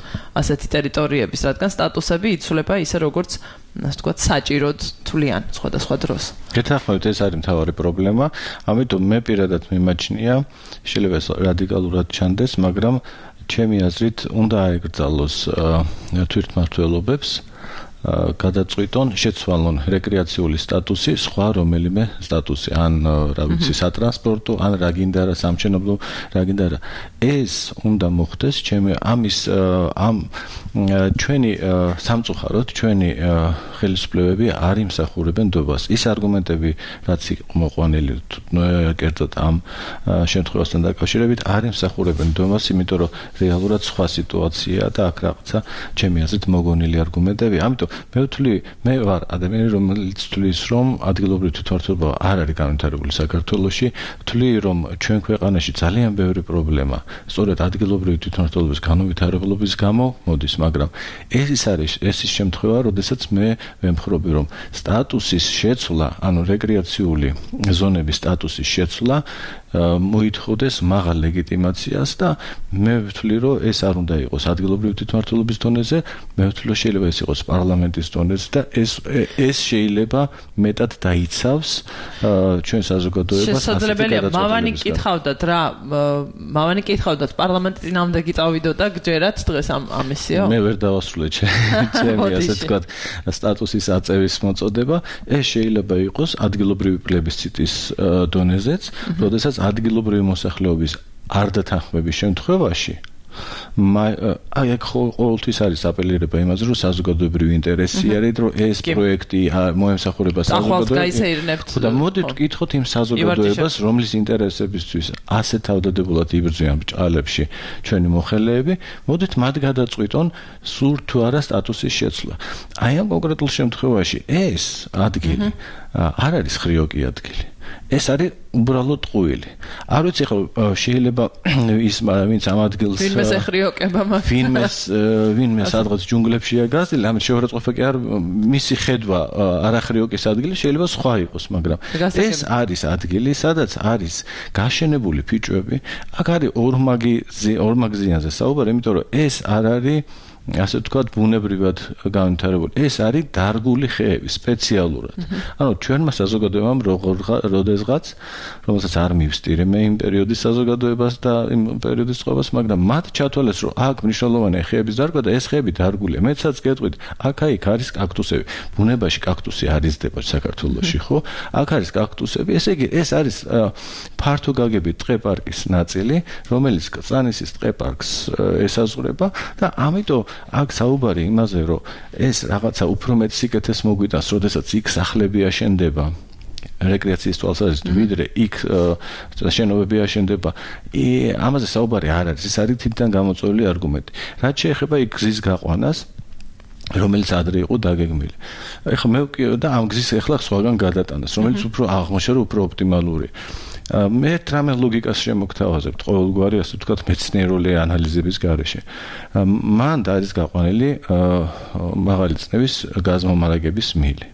ასეთი ტერიტორიების, რადგან სტატუსები იცვლება ისე როგორც, ასე ვთქვათ, საჭიროდ თვლიან სხვადასხვა დროს. გეთახმებით, ეს არის მთავარი პრობლემა, ამიტომ მე პირადად მიმაჩნია, შეიძლება ეს რადიკალურად ჩანდეს, მაგრამ ჩემი აზრით უნდა აეკრძალოს თვითმმართველობებს გადაწყვიტონ შეცვალონ რეკრეაციული სტატუსი, სხვა რომელიმე სტატუსი, ან რა ვიცი, სატრანსპორტო, ან რა გინდა რა სამშენებლო, რა გინდა რა. ეს უნდა მოხდეს ჩემი ამის ამ ჩვენი სამწუხაროდ ჩვენი ხელისუფლებები არ იმსახურებენ დობას. ის არგუმენტები, რაც იყო მოყვანილი კერძოდ ამ შემთხვევასთან დაკავშირებით, არ იმსახურებენ დობას, იმიტომ რომ რეალურად სხვა სიტუაციაა და აქ რაღაცა ჩემი აზრით მოგონილი არგუმენტები. ამიტომ მე ვთვლი, მე ვარ ადამიანი, რომელიც თვლის, რომ ადგილობრივი თვითმმართველობა არ არის განვითარებული საქართველოში, ვთვლი, რომ ჩვენ ქვეყანაში ძალიან ბევრი პრობლემა სწორედ ადგილობრივი თვითმმართველობის განვითარებლობის გამო მოდის, მაგრამ ეს ის არის, ეს ის შემთხვევა, როდესაც მე ვემხრობი, რომ სტატუსის შეცვლა, ანუ რეკრეაციული ზონების სტატუსის შეცვლა მოითხოვდეს მაღალ ლეგიტიმაციას და მე ვთვლი, რომ ეს არ უნდა იყოს ადგილობრივი თვითმმართველობის დონეზე, მე ვთვლი, რომ შეიძლება ეს იყოს პარლამენტის დონეზე და ეს ეს შეიძლება მეტად დაიცავს ჩვენ საზოგადოებას. შესაძლებელია, მავანი კითხავდათ რა, მავანი კითხავდათ პარლამენტის წინააღმდეგი წავიდოდა გჯერათ დღეს ამ ამისიო? მე ვერ დავასრულე ჩემი ასე ვთქვათ სტატუსის აწევის მოწოდება, ეს შეიძლება იყოს ადგილობრივი პლებისციტის დონეზეც, როდესაც ადგილობრივი მოსახლეობის არ დათანხმების შემთხვევაში აი აქ ყოველთვის არის აპელირება იმაზე, რომ საზოგადოებრივი ინტერესი არის, რომ ეს პროექტი მოემსახურება საზოგადოებას. და მოდით ვკითხოთ იმ საზოგადოებას, რომლის ინტერესებისთვის ასე თავდადებულად იბრძვიან ბჭყალებში ჩვენი მოხელეები, მოდით მათ გადაწყვიტონ სურთ თუ არა სტატუსის შეცვლა. აი ამ კონკრეტულ შემთხვევაში ეს ადგილი არ არის ხრიოკი ადგილი. ეს არის უბრალოდ ტყუილი. არ ვიცი ხო შეიძლება ის ვინც ამ ადგილს ვინმეს ეხრიოკება მას ვინმეს ვინმე სადღაც ჯუნგლებშია გაზრდილი, ამის შეურაცხყოფა კი არ მისი ხედვა არახრიოკის ადგილი შეიძლება სხვა იყოს, მაგრამ ეს არის ადგილი, სადაც არის გაშენებული ფიჭვები, აქ არის ორმაგი ორმაგზიანზე საუბარი, იმიტომ რომ ეს არ არის ასე ვთქვათ, ბუნებრივად განვითარებული. ეს არის დარგული ხეები სპეციალურად. ანუ ჩვენმა საზოგადოებამ როდესღაც, რომელსაც არ მივსტირე მე იმ პერიოდის საზოგადოებას და იმ პერიოდის წყობას, მაგრამ მათ ჩათვალეს, რომ აქ მნიშვნელოვანია ხეების დარგვა და ეს ხეები დარგულია. მეცაც გეტყვით, აქ-აიქ არის კაქტუსები. ბუნებაში კაქტუსი არ იზრდება საქართველოში, ხო? აქ არის კაქტუსები. ესე იგი, ეს არის ფართო გაგებით ტყეპარკის ნაწილი, რომელიც კრწანისის ტყეპარკს ესაზღვრება და ამიტომ აქ საუბარი იმაზე, რომ ეს რაღაცა უფრო მეტ სიკეთეს მოგვიტანს, როდესაც იქ სახლები აშენდება, რეკრეაციის თვალსაზრისით, ვიდრე იქ შენობები აშენდება. ამაზე საუბარი არ არის, ეს არის თითიდან გამოწვეული არგუმენტი. რაც შეეხება იქ გზის გაყვანას, რომელიც ადრე იყო დაგეგმილი. ეხლა მე და ამ გზის ეხლა სხვაგან გადატანას, რომელიც უფრო აღმოჩნდა, რომ უფრო ოპტიმალური. მე რამე ლოგიკას შემოგთავაზებთ ყოველგვარი ასე ვთქვათ მეცნიერული ანალიზების გარეშე. მან და არის გაყვანილი მაღალი წნევის გაზმომარაგების მილი.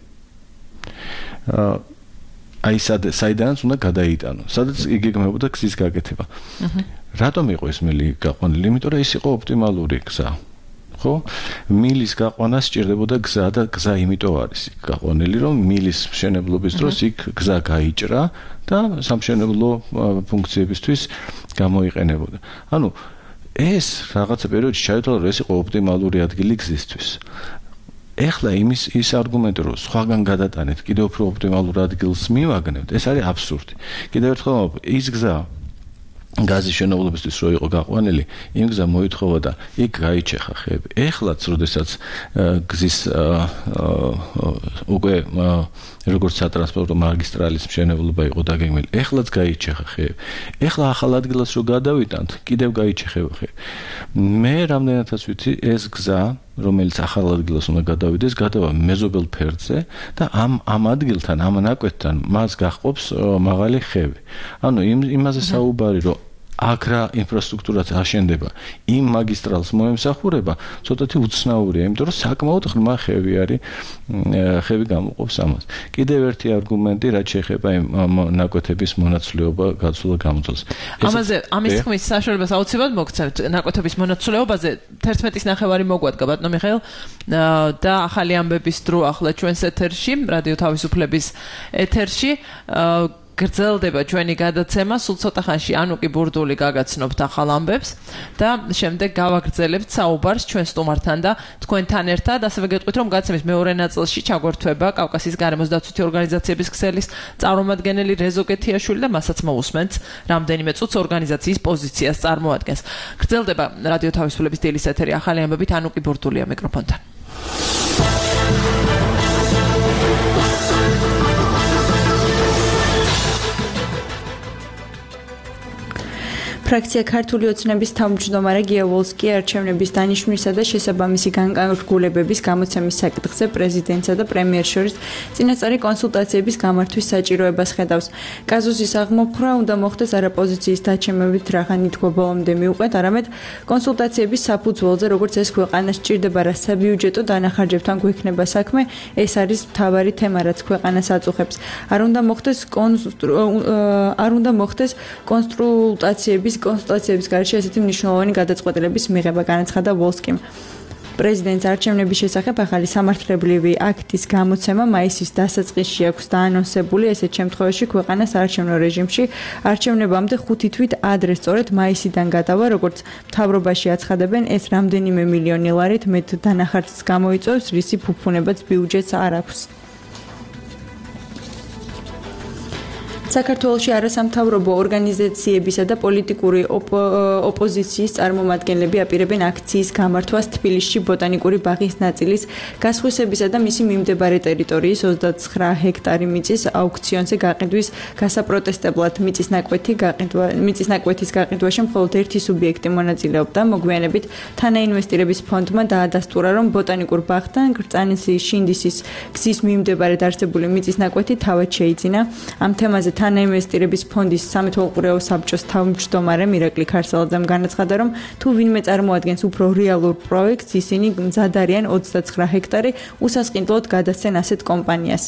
აი საიდანაც უნდა გადაიტანო, სადაც იგეგმებოდა გზის გაკეთება. რატომ იყო ეს მილი გაყვანილი? იმიტომ რომ ის იყო ოპტიმალური გზა. ხო? მილის გაყვანა სჭირდებოდა გზა და გზა იმიტომ არის გაყვანილი, რომ მილის მშენებლობის დროს იქ გზა გაიჭრა და სამშენებლო ფუნქციებისთვის გამოიყენებოდა. ანუ ეს რაღაცა პერიოდში ჩაითვალა, რომ ეს იყო ოპტიმალური ადგილი გზისთვის. ეხლა იმის ის არგუმენტი, რომ სხვაგან გადატანეთ, კიდევ უფრო ოპტიმალურ ადგილს მივაგნებთ, ეს არის აბსურდი. კიდევ ერთხელ ის გზა გაზის შენებლობისთვის რო იყო გაყვანილი, იმ გზა მოითხოვა და იქ გაიჩეხა ხეები. ეხლაც, როდესაც გზის უკვე როგორც სატრანსპორტო მაგისტრალის მშენებლობა იყო დაგეგმილი, ეხლაც გაიჩეხა ხეები. ეხლა ახალ ადგილას რო გადავიტანთ, კიდევ გაიჩეხება ხეები. მე რამდენადაც ვიცი, ეს გზა, რომელიც ახალ ადგილას უნდა გადავიდეს, გადავა მეზობელ ფერდზე და ამ ამ ადგილთან, ამ ნაკვეთთან მას გაჰყოფს მაღალი ხევი. ანუ იმ იმაზე საუბარი, რომ აქ რა ინფრასტრუქტურაც აშენდება, იმ მაგისტრალს მოემსახურება, ცოტათი უცნაურია, იმიტომ რომ საკმაოდ ღრმა ხევი არის, ხევი გამოყოფს ამას. კიდევ ერთი არგუმენტი, რაც შეეხება იმ ნაკვეთების მონაცვლეობა გაცვლა გამოძალს. ამაზე ამის თქმის საშუალებას აუცილებლად მოგცემთ ნაკვეთების მონაცვლეობაზე თერთმეტის ნახევარი მოგვადგა ბატონო მიხეილ და ახალი ამბების დრო ახლა ჩვენს ეთერში, რადიო თავისუფლების ეთერში გრძელდება ჩვენი გადაცემა, სულ ცოტა ხანში ანუკი ბურდული გაგაცნობთ ახალ ამბებს და შემდეგ გავაგრძელებთ საუბარს ჩვენ სტუმართან და თქვენთან ერთად, ასევე გეტყვით რომ გადაცემის მეორე ნაწილში ჩაგვერთვება კავკასიის გარემოს დაცვითი ორგანიზაციების ქსელის წარმომადგენელი რეზო კეთიაშვილი და მასაც მოусმენთ რამდენიმე წუთს ორგანიზაციის პოზიციას წარმოადგენს. გრძელდება რადიო თავისუფლების დილის ეთერი ახალი ამბებით, ანუკი ბურდულია მიკროფონთან. ფრაქცია ქართული ოცნების თავმჯდომარე გია ვოლსკი არჩევნების დანიშვნისა და შესაბამისი განკარგულებების გამოცემის საკითხზე პრეზიდენტსა და პრემიერს შორის წინასწარი კონსულტაციების გამართვის საჭიროებას ხედავს. კაზუსის აღმოფხვრა უნდა მოხდეს არა პოზიციის დაჩემებით რაღაცნაირად თქვა ბოლომდე მიუყვეთ, არამედ კონსულტაციების საფუძველზე, როგორც ეს ქვეყანას სჭირდება რა საბიუჯეტო დანახარჯებთან გვექნება საქმე, ეს არის მთავარი თემა, რაც ქვეყანას აწუხებს. არ უნდა მოხდეს არ უნდა მოხდეს კონსულტაციების კონსულტაციების გარშე ესეთი მნიშვნელოვანი გადაწყვეტილების მიღება, განაცხადა ვოლსკიმ. პრეზიდენტს არჩევნების შესახებ ახალი სამართლებრივი აქტის გამოცემა მაისის დასაწყისში აქვს დაანონსებული, ესეთ შემთხვევაში ქვეყანას არჩევნო რეჟიმში არჩევნებამდე ხუთი თვით ადრე სწორედ მაისიდან გადავა, როგორც მთავრობაში აცხადებენ, ეს რამდენიმე მილიონი ლარით მეტ დანახარჯს გამოიწვევს, რისი ფუფუნებაც ბიუჯეტს არ აქვს. საქართველოში არასამთავრობო ორგანიზაციებისა და პოლიტიკური ოპოზიციის წარმომადგენლები აპირებენ აქციის გამართვას თბილისში ბოტანიკური ბაღის ნაწილის გასხვისებისა და მისი მიმდებარე ტერიტორიის ოცდაცხრა ჰექტარი მიწის აუქციონზე გაყიდვის გასაპროტესტებლად. მიწის ნაკვეთი გაყიდვა მიწის ნაკვეთის გაყიდვაში მხოლოდ ერთი სუბიექტი მონაწილეობდა. მოგვიანებით თანაინვესტირების ფონდმა დაადასტურა, რომ ბოტანიკურ ბაღთან გრწანისის შინდისის გზის მიმდებარედ არსებული მიწის ნაკვეთი თავად შეიძინა. ამ თემაზე თანაინვესტირების ფონდის სამეთვალყურეო საბჭოს თავმჯდომარე მირაკლი ქარსალაძემ განაცხადა, რომ თუ ვინმე წარმოადგენს უფრო რეალურ პროექტს, ისინი მზად არიან ოცდაცხრა ჰექტარი უსასყიდლოდ გადასცენ ასეთ კომპანიას.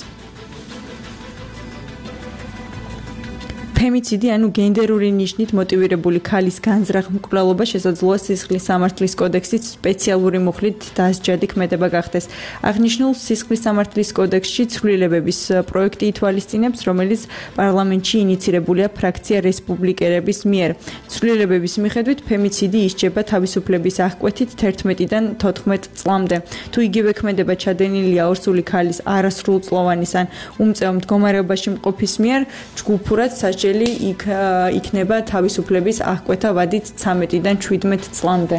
ფემიციდი, ანუ გენდერული ნიშნით მოტივირებული ქალის განზრახ-მკვლელობა შესაძლოა სისხლის სამართლის კოდექსის სპეციალური მუხლით დასჯადი ქმედება გახდეს. აღნიშნულ სისხლის სამართლის კოდექსში ცვლილებების პროექტი ითვალისწინებს, რომელიც პარლამენტში ინიცირებულია ფრაქცია რესპუბლიკელების მიერ. ცვლილებების მიხედვით ფემიციდი ისჯება თავისუფლების აღკვეთით თერთმეტიდან თოთხმეტ წლამდე. თუ იგივე ქმედება ჩადენილია ორსული ქალის არასრულწლოვანის ან უმწეო მდგომარეობაში მყოფის მიერ, ჯგუფურად სასჯელი იქ იქნება თავისუფლების აღკვეთა ვადით ცამეტიდან შვიდმეტ წლამდე.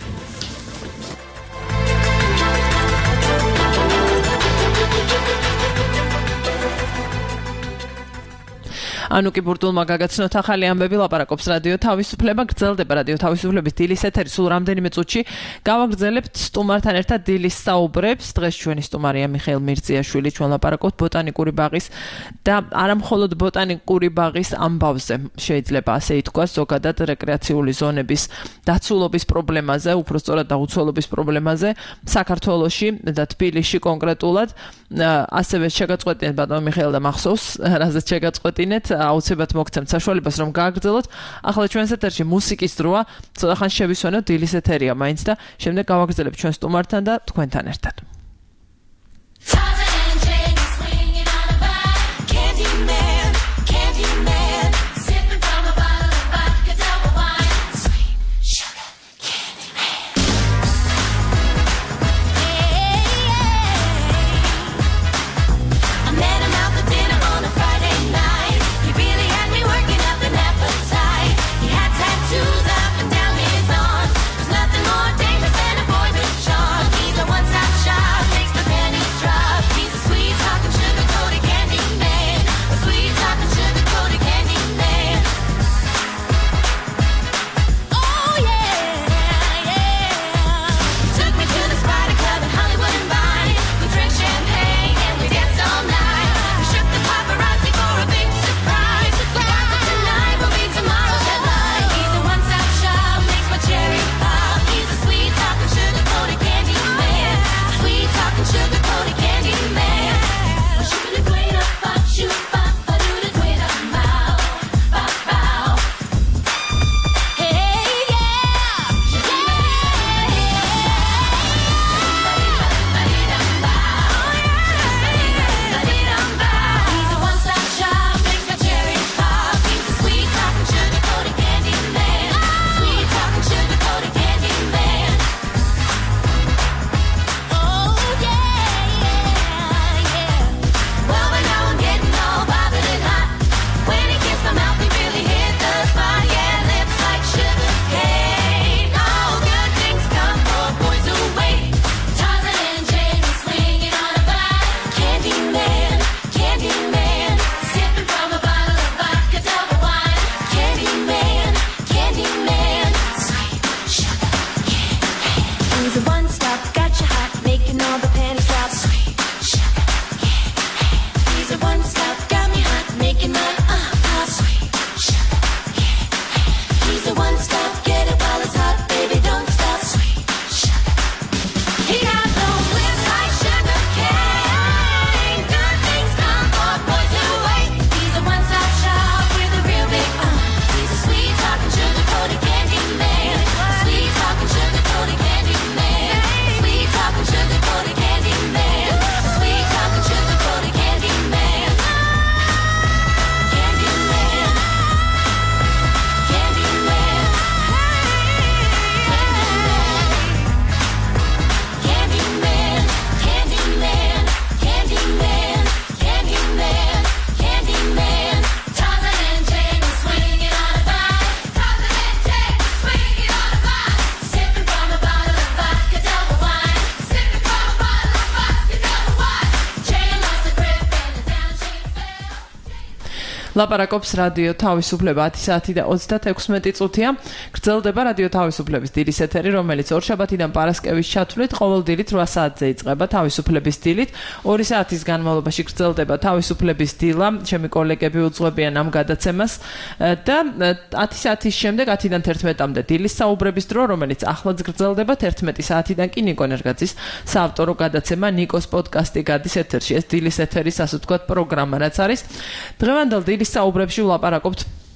ანუკი ბურდულმა გაგაცნოთ ახალი ამბები, ლაპარაკობს რადიო თავისუფლება, გრძელდება რადიო თავისუფლების დილის ეთერი, სულ რამდენიმე წუთში გავაგრძელებთ სტუმართან ერთად დილის საუბრებს. დღეს ჩვენი სტუმარია მიხეილ მირზიაშვილი, ჩვენ ლაპარაკობთ ბოტანიკური ბაღის და არა მხოლოდ ბოტანიკური ბაღის ამბავზე, შეიძლება ასე ითქვას, ზოგადად რეკრეაციული ზონების დაცულობის პრობლემაზე, უფრო სწორად დაუცველობის პრობლემაზე საქართველოში და თბილისში კონკრეტულად. ასევე შეგაწყვეტინეთ ბატონო მიხეილ და მახსოვს, რაზეც შეგაწყვეტინეთ, აუცილებლად მოგცემთ საშუალებას რომ გააგრძელოთ. ახლა ჩვენს ეთერში მუსიკის დროა, ცოტა ხანს შევისვენოთ დილის ეთერია მაინც და შემდეგ გავაგრძელებთ ჩვენ სტუმართან და თქვენთან ერთად. One-stop shop makes the pennies drop. ლაპარაკობს რადიო თავისუფლება ათი საათი და ოცდაექვსმეტი წუთია. გრძელდება რადიო თავისუფლების დილის ეთერი, რომელიც ორშაბათიდან პარასკევის ჩათვლით ყოველდღიურად რვა საათზე იწყება თავისუფლების დილით. ორი საათის განმავლობაში გრძელდება თავისუფლების დილა. ჩემი კოლეგები უძღვებიან ამ გადაცემას და ათი საათის შემდეგ ათიდან თერთმეტამდე დილის საუბრების დრო, რომელიც ახლაც გრძელდება თერთმეტი საათიდან კი ნიკო ნერგაძის საავტორო გადაცემა ნიკოს პოდკასტი გადის ეთერში. ეს დილის ეთერის ასე ვთქვათ პროგრამა რაც არის. დღევანდელ დილის საუბრებში ვლაპარაკობთ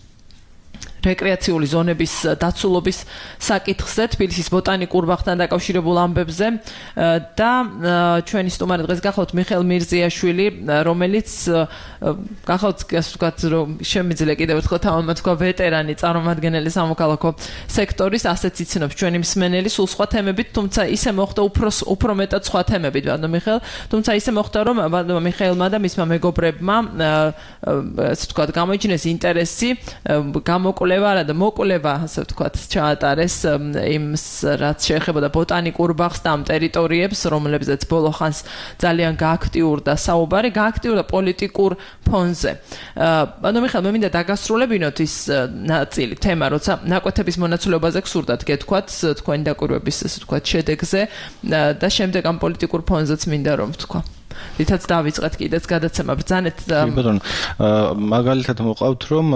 რეკრეაციული ზონების დაცულობის საკითხზე, თბილისის ბოტანიკურ ბაღთან დაკავშირებულ ამბებზე და ჩვენი სტუმარი დღეს გახლავთ მიხეილ მირზიაშვილი, რომელიც გახლავთ ასე ვთქვათ, რომ შემიძლია კიდევ ერთხელ თავმა თქვა ვეტერანი წარმომადგენელი სამოქალაქო სექტორის, ასეც იცნობს ჩვენი მსმენელი სულ სხვა თემებით, თუმცა ისე მოხდა უფრო უფრო მეტად სხვა თემებით, ბატონო მიხეილ, თუმცა ისე მოხდა, რომ ბატონო მიხეილმა და მისმა მეგობრებმა ასე ვთქვათ, გამოიჩინეს ინტერესი გამოკვლევა არა და მოკვლევა, ასე ვთქვათ, ჩაატარეს იმ რაც შეეხებოდა ბოტანიკურ ბაღს და ამ ტერიტორიებს, რომლებზეც ბოლო ხანს ძალიან გააქტიურდა საუბარი, გააქტიურდა პოლიტიკურ ფონზე. ანუ მიხეილ, მე მინდა დაგასრულებინოთ ის ნაწილი, თემა, როცა ნაკვეთების მონაცვლეობაზე გსურდათ გეთქვათ თქვენი დაკვირვების, ასე ვთქვათ, შედეგზე და შემდეგ ამ პოლიტიკურ ფონზეც მინდა რომ ვთქვა. რითაც დავიწყეთ კიდეც გადაცემა ბრძანეთ. ბატონო, მაგალითად მოყავთ რომ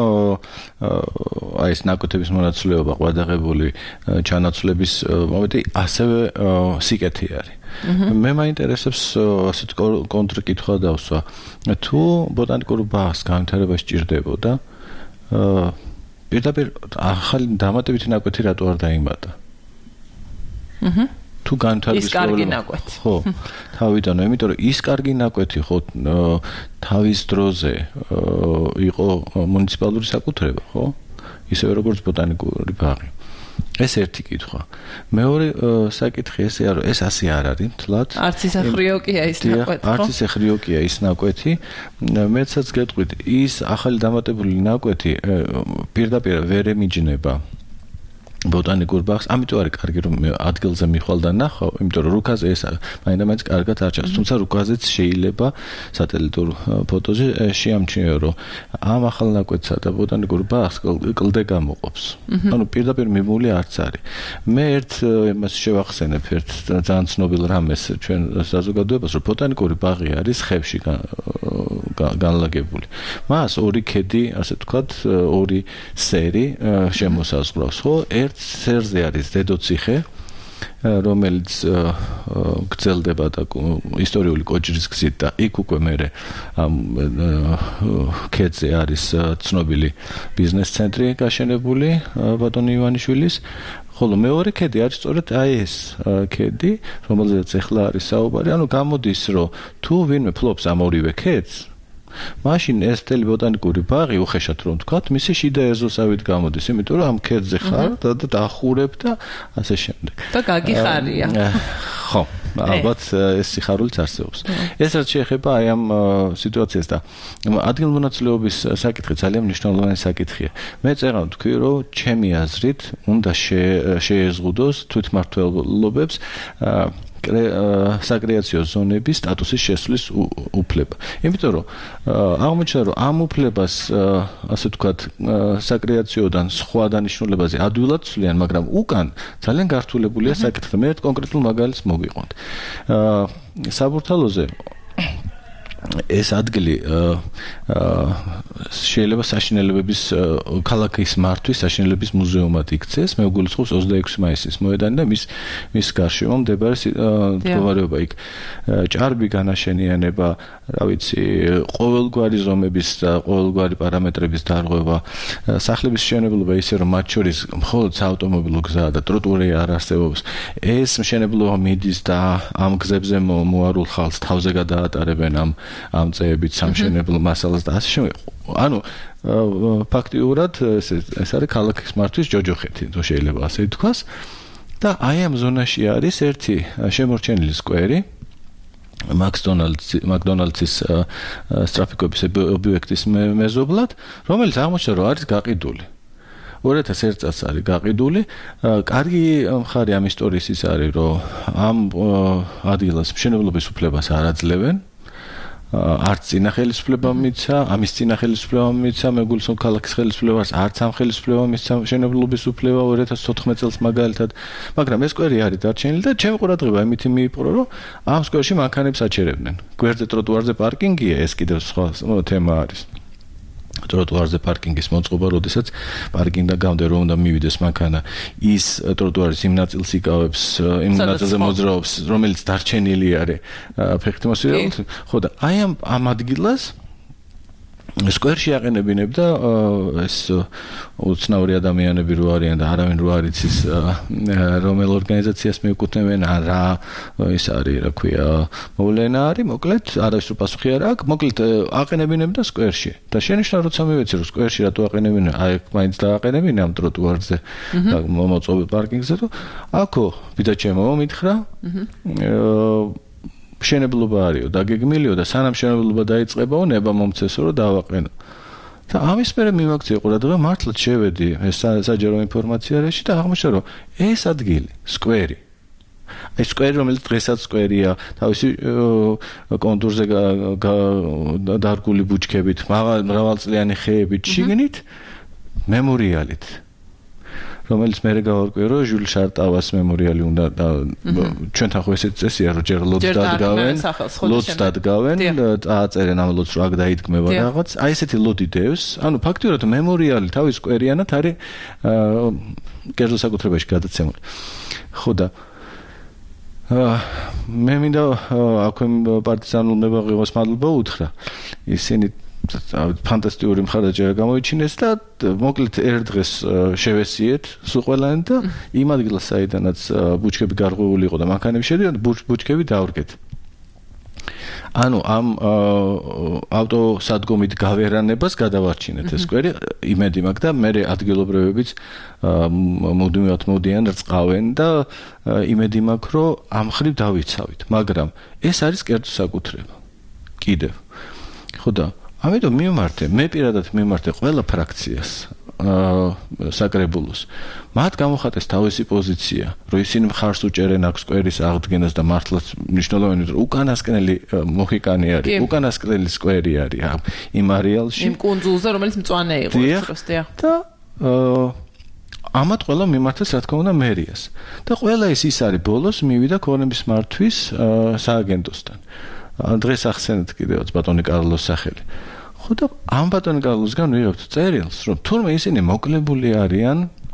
აი ეს ნაკვეთების მონაცვლეობა ყვადაღებული ჩანაცვლების მომენტი ასევე სიკეთე არის. მე მაინტერესებს ასეთ კონტრკითხვა დავსვა. თუ ბოტანიკურ ბაღს განვითარება სჭირდებოდა, პირდაპირ ახალი დამატებითი ნაკვეთი რატო არ დაიმატა? აჰა თუ განვითარების ის კარგი ნაკვეთი. ხო, თავიდანვე, იმიტომ რომ ის კარგი ნაკვეთი ხო თავის დროზე იყო მუნიციპალური საკუთრება, ხო? ისევე როგორც ბოტანიკური ბაღი. ეს ერთი კითხვა. მეორე საკითხი ესეა, რომ ეს ასე არ არის, თლად. არც ისე ხრიოკია ის ნაკვეთი, ხო? არც ისე ხრიოკია ის ნაკვეთი. მეცაც გეტყვით, ის ახალი დამატებული ნაკვეთი პირდაპირ ვერ ემიჯნება ბოტანიკურ ბაღს, ამიტომ არის კარგი რომ ადგილზე მიხვალ და ნახავ, იმიტომ რომ რუკაზე ეს მაინდა-მაინც კარგად არ ჩანს, თუმცა რუკაზეც შეიძლება სატელიტურ ფოტოზე შეამჩნიო, რომ ამ ახალ ნაკვეთსა და ბოტანიკურ ბაღს კლდე გამოყოფს. ანუ პირდაპირ მიმული არც არის. მე ერთ იმას შევახსენებ, ერთ ძალიან ცნობილ რამეს ჩვენ საზოგადოებას, რომ ბოტანიკური ბაღი არის ხევში განლაგებული. მას ორი ქედი, ასე ვთქვათ, ორი სერი შემოსაზღვრავს, ხო? ერთ სერზე არის დედოციხე, რომელიც გრძელდება და ისტორიული კოჭრის გზით და იქ უკვე მერე ამ ქედზე არის ცნობილი ბიზნეს ცენტრი გაშენებული ბატონი ივანიშვილის, ხოლო მეორე ქედი არის სწორედ აი ეს ქედი, რომელზეც ახლა არის საუბარი, ანუ გამოდის, რომ თუ ვინმე ფლობს ამ ორივე ქედს, მაშინ ეს მთელი ბოტანიკური ბაღი უხეშად რომ ვთქვათ, მისი შიდა ეზოსავით გამოდის, იმიტომ რომ ამ ქედზე ხარ და დახურებ და ასე შემდეგ. და გაგიხარია. ხო, ალბათ ეს სიხარულიც არსებობს. ეს რაც შეეხება აი ამ სიტუაციას და ადგილმონაცვლეობის საკითხი ძალიან მნიშვნელოვანი საკითხია. მე წერავ თქვი, რომ ჩემი აზრით უნდა შეეზღუდოს თვითმმართველობებს საკრეაციო ზონების სტატუსის შესვლის უფლება. იმიტომ რომ აღმოჩნდა, რომ ამ უფლებას ასე ვთქვათ, საკრეაციოდან სხვა დანიშნულებაზე ადვილად ცვლიან, მაგრამ უკან ძალიან გართულებულია საკითხი. მე ერთ კონკრეტულ მაგალითს მოგიყვანთ. საბურთალოზე ეს ადგილი შეიძლება საშინელებების ქალაქის მართვის საშინელების მუზეუმად იქცეს. მე ვგულისხმობს ოცდაექვსი მაისის მოედანი და მის მის გარშემო მდებარე მდგომარეობა იქ. ჭარბი განაშენიანება, რა ვიცი, ყოველგვარი ზომების და ყოველგვარი პარამეტრების დარღვევა, სახლების მშენებლობა ისე რომ მათ შორის მხოლოდ საავტომობილო გზაა და ტროტუარი არ არსებობს. ეს მშენებლობა მიდის და ამ გზებზე მოარულ ხალხს თავზე გადაატარებენ ამ ამ წეებით სამშენებლო მასალას და ასე შემდეგ. ანუ ფაქტიურად ეს ეს არის ქალაქის მართვის ჯოჯოხეთი, თუ შეიძლება ასე ითქვას. და აი ამ ზონაში არის ერთი შემორჩენილი სკვერი, მაკდონალდსის სტრაფიკობის ობიექტის მეზობლად, რომელიც აღმოჩნდა, რომ არის გაყიდული. ორი ათას ერთ წელს არის გაყიდული. კარგი მხარე ამ ისტორიის ის არის, რომ ამ ადგილას მშენებლობის უფლებას არ აძლევენ. არც წინა ხელისუფლება მიცა, ამის წინა ხელისუფლება მიცა, მეგულისხმობ ქალაქის ხელისუფლებას არც ამ ხელისუფლება მიცა მშენებლობის უფლება ორი ათას ოთხმეტ წელს მაგალითად, მაგრამ ეს სკვერი არის დარჩენილი და ჩემი ყურადღება იმით მიიპყრო, რომ ამ სკვერში მანქანებს აჩერებდნენ. გვერდზე ტროტუარზე პარკინგია, ეს კიდევ სხვა თემა არის. ტროტუარზე პარკინგის მოწყობა, როდესაც პარკინგიდან გამდე რომ უნდა მივიდეს მანქანა, ის ტროტუარის იმ ნაწილს იკავებს, იმ ნაწილზე მოძრაობს, რომელიც დარჩენილი არის ფეხით მოსიარულით. ხო და აი ამ ამ ადგილას სკვერში აყენებინებდა ეს უცნაური ადამიანები რო არიან და არავინ რო არ იცის რომელ ორგანიზაციას მიეკუთვნებიან, რა ის არის, რა ქვია, მოვლენა არის, მოკლედ არავის რო პასუხი არ აქვს, მოკლედ აყენებინებდა სკვერში. და შენიშნა როცა მივეცი რომ სკვერში რატო აყენებინებენ, აი მაინც დააყენებინე ამ ტროტუარზე და მომოწოვე პარკინგზე, რომ აქო ბიძაჩემო მითხრა მშენებლობა არისო, დაგეგმილიო და სანამ მშენებლობა დაიწყებაო, ნება მომცესო რომ დავაყენო. და ამის მერე მიმაქცია ყურადღება, მართლაც შევედი ეს საჯარო ინფორმაციაში და აღმოჩნდა რომ ეს ადგილი, სკვერი. ეს სკვერი, რომელიც დღესაც სკვერია, თავისი კონტურზე დარგული ბუჩქებით, მრავალწლიანი ხეებით, შიგნით მემორიალით. რომელიც მე გავარკვიე რომ ჟულ შარტავას მემორიალი უნდა და ჩვენთან ხო ესეც წესია რომ ჯერ ლოდს დადგავენ ლოდს დადგავენ წააწერენ ამ ლოდს რომ აქ დაიდგმება რაღაც აი ესეთი ლოდი დევს ანუ ფაქტიურად მემორიალი თავის სკვერიანად არის კერძო საკუთრებაში გადაცემული ხო და მე მინდა აქვე პარტიზანულ ნებაღებას მადლობა უთხრა ისინი ფანტასტიკური მხარდაჭერა გამოიჩინეს და მოკლედ ერთ დღეს შევესიეთ სულ ყველანი და იმ ადგილას საიდანაც ბუჩქები გარღვეული იყო და მანქანები შედიოდნენ ბუჩქები დავრგეთ. ანუ ამ ავტოსადგომით გავერანებას გადავარჩინეთ ეს სკვერი იმედი მაქვს და მე ადგილობრივებიც მოდივად მოდიან რწყავენ და იმედი მაქვს რომ ამ ხრივ დავიცავით მაგრამ ეს არის კერძო საკუთრება კიდევ ხო და ამიტომ მიმართე, მე პირადად მიმართე ყველა ფრაქციას საკრებულოს. მათ გამოხატეს თავისი პოზიცია, რომ ისინი მხარს უჭერენ აქ სკვერის აღდგენას და მართლაც მნიშვნელოვანი რომ უკანასკნელი მოხიკანი არის, უკანასკნელი სკვერი არის იმ არეალში. იმ კუნძულზე, რომელიც მწვანე იყო დროს, დიახ. და ამათ ყველა მიმართეს, რა თქმა უნდა, მერიას. და ყველა ეს ის არის ბოლოს მივიდა ქონების მართვის სააგენტოსთან. დღეს ახსენეთ კიდევაც ბატონი კარლოს სახელი. ხო და ამ ბატონი კარლოსგან ვიღებთ წერილს, რომ თურმე ისინი მოკლებული არიან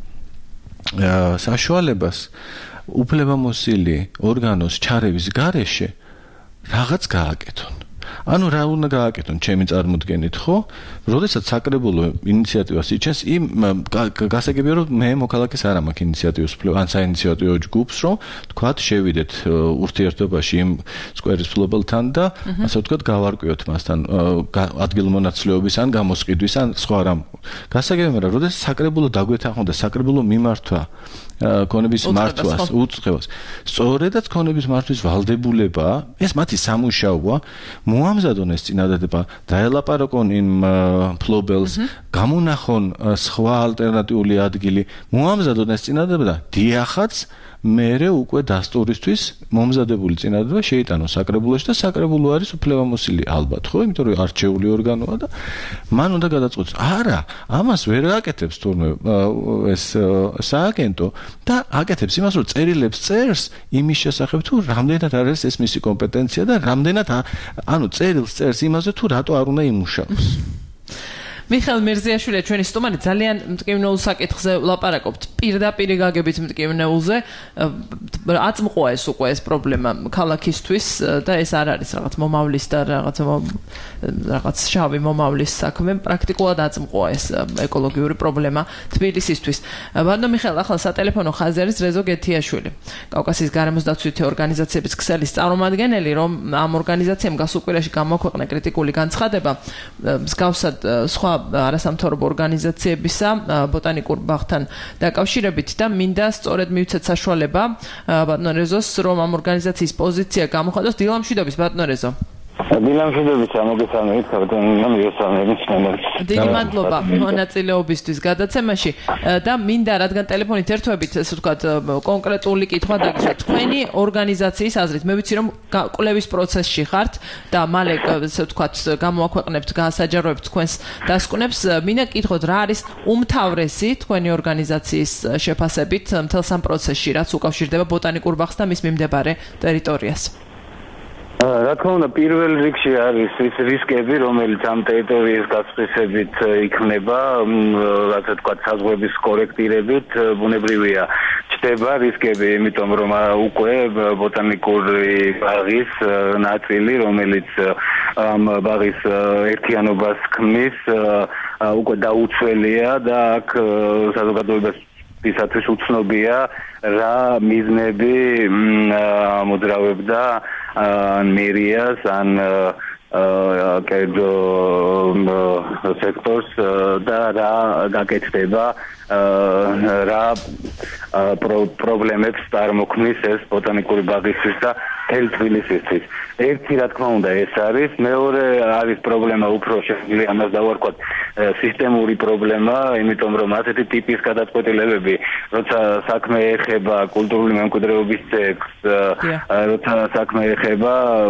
საშუალებას უფლებამოსილი ორგანოს ჩარევის გარეშე რაღაც გააკეთონ. ანუ რა უნდა გააკეთონ ჩემი წარმოდგენით, ხო? როდესაც საკრებულო ინიციატივას იჩენს, იმ გასაგებია რომ მე მოქალაქეს არ მაქვს ინიციატივის უფლება, ან საინიციატივო ჯგუფს, რომ თქვათ შევიდეთ ურთიერთობაში იმ სკვერის ფლობელთან და ასე ვთქვათ გავარკვიოთ მასთან ადგილმონაცვლეობის ან გამოსყიდვის ან სხვა რამ. გასაგებია რომ როდესაც საკრებულო დაგვეთანხმდა საკრებულო მიმართვა ქონების მართვას, უწყებას. სწორედაც ქონების მართვის ვალდებულება, ეს მათი სამუშაოა, მოამზადონ ეს წინადადება, დაელაპარაკონ იმ ფლობელს, გამონახონ სხვა ალტერნატიული ადგილი, მოამზადონ ეს წინადადება და დიახაც მერე უკვე დასტურისთვის მომზადებული წინადადება შეიტანონ საკრებულოში და საკრებულო არის უფლებამოსილი ალბათ, ხო? იმიტომ რომ არჩეული ორგანოა და მან უნდა გადაწყვეტოს. არა, ამას ვერ აკეთებს თურმე ეს სააგენტო და აკეთებს იმას, რომ წერილებს წერს იმის შესახებ, თუ რამდენად არის ეს მისი კომპეტენცია და რამდენად ანუ წერილს წერს იმაზე, თუ რატო არ უნდა იმუშაოს. მიხეილ მირზიაშვილი ჩვენი სტუმარი ძალიან მტკივნეულ საკითხზე ვლაპარაკობთ პირდაპირ გაგებით მტკივნეულზე აწმყვა ეს უკვე ეს პრობლემა ქალაქისთვის და ეს არ არის რაღაც მომავლის და რაღაც რაღაც შავი მომავლის საქმე პრაქტიკულად აწმყვა ეს ეკოლოგიური პრობლემა თბილისისთვის ბატონო მიხეილ ახლა სატელეფონო ხაზი არის რეზო გეთიაშვილი კავკასიის გარემოსდაცვითი ორგანიზაციების ქსელის წარმომადგენელი რომ ამ ორგანიზაციამ გასულ კვირაში გამოქვეყნა კრიტიკული განცხადება მსგავსად სხვა არასამთავრობო ორგანიზაციებისა ბოტანიკურ ბაღთან დაკავშირებით და მინდა სწორედ მივცეთ საშუალება ბატონო რეზოს რომ ამ ორგანიზაციის პოზიცია გამოხატოს დილამშვიდობის ბატონო რეზო დილამშვიდობის ამოგესალმებით ქართულმა მიგესალმებით. დიდი მადლობა მონაწილეობისთვის გადაცემაში და მინდა რადგან ტელეფონით ერთვებით ესე ვთქვათ კონკრეტული კითხვა დაგისვათ თქვენი ორგანიზაციის აზრით მე ვიცი რომ კვლევის პროცესში ხართ და მალე ესე ვთქვათ გამოაქვეყნებთ გასაჯაროებთ თქვენს დასკვნებს მინდა გკითხოთ რა არის უმთავრესი თქვენი ორგანიზაციის შეფასებით მთელს ამ პროცესში რაც უკავშირდება ბოტანიკურ ბაღს და მის მიმდებარე ტერიტორიას რა თქმა უნდა პირველ რიგში არის ის რისკები რომელიც ამ ტერიტორიის გასწრებით იქნება ასე ვთქვათ საზღვრების კორექტირებით ბუნებრივია ჩდება რისკები იმიტომ რომ უკვე ბოტანიკური ბაღის ნაწილი რომელიც ამ ბაღის ერთიანობას ქმნის უკვე დაუცველია და აქ საზოგადოებას ისათვის უცნობია რა მიზნები მოძრავებდა ან მერიას ან კერძო სექტორს და რა გაკეთდება რა პრობლემებს წარმოქმნის ეს ბოტანიკური ბაღისთვის და მთელი თბილისისთვის. ერთი რა თქმა უნდა ეს არის, მეორე არის პრობლემა უფრო შეგვიძლია ამას დავარქვათ სისტემური პრობლემა, იმიტომ რომ ასეთი ტიპის გადაწყვეტილებები, როცა საქმე ეხება კულტურული მემკვიდრეობის ძეგლს, როცა საქმე ეხება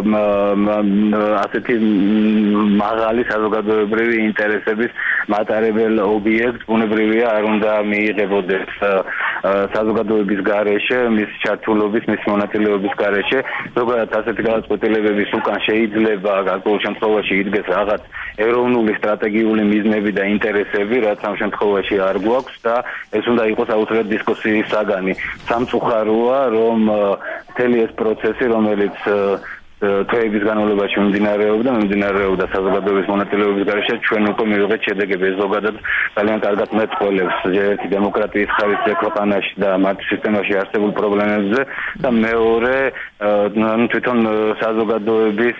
ასეთი მაღალი საზოგადოებრივი ინტერესების მატარებელ ობიექტს, ბუნებრივია არ უნდა მიიღებოდეს საზოგადოების გარეშე, მის ჩართულობის, მის მონაწილეობის გარეშე. ზოგადად ასეთი გადაწყვეტილებების უკან შეიძლება გარკვეულ შემთხვევაში იდგეს რაღაც ეროვნული სტრატეგიული მიზნები და ინტერესები, რაც ამ შემთხვევაში არ გვაქვს და ეს უნდა იყოს აუცილებლად დისკუსიის საგანი. სამწუხაროა, რომ მთელი ეს პროცესი, რომელიც თვეების განმავლობაში მიმდინარეობდა, მიმდინარეობდა საზოგადოების მონაწილეობის გარეშე, ჩვენ უკვე მივიღეთ შედეგები ზოგადად ძალიან კარგად მეწყვილებს ერთი დემოკრატიის ხარისხზე ქვეყანაში და მათ სისტემაში არსებულ პრობლემებზე და მეორე თვითონ საზოგადოების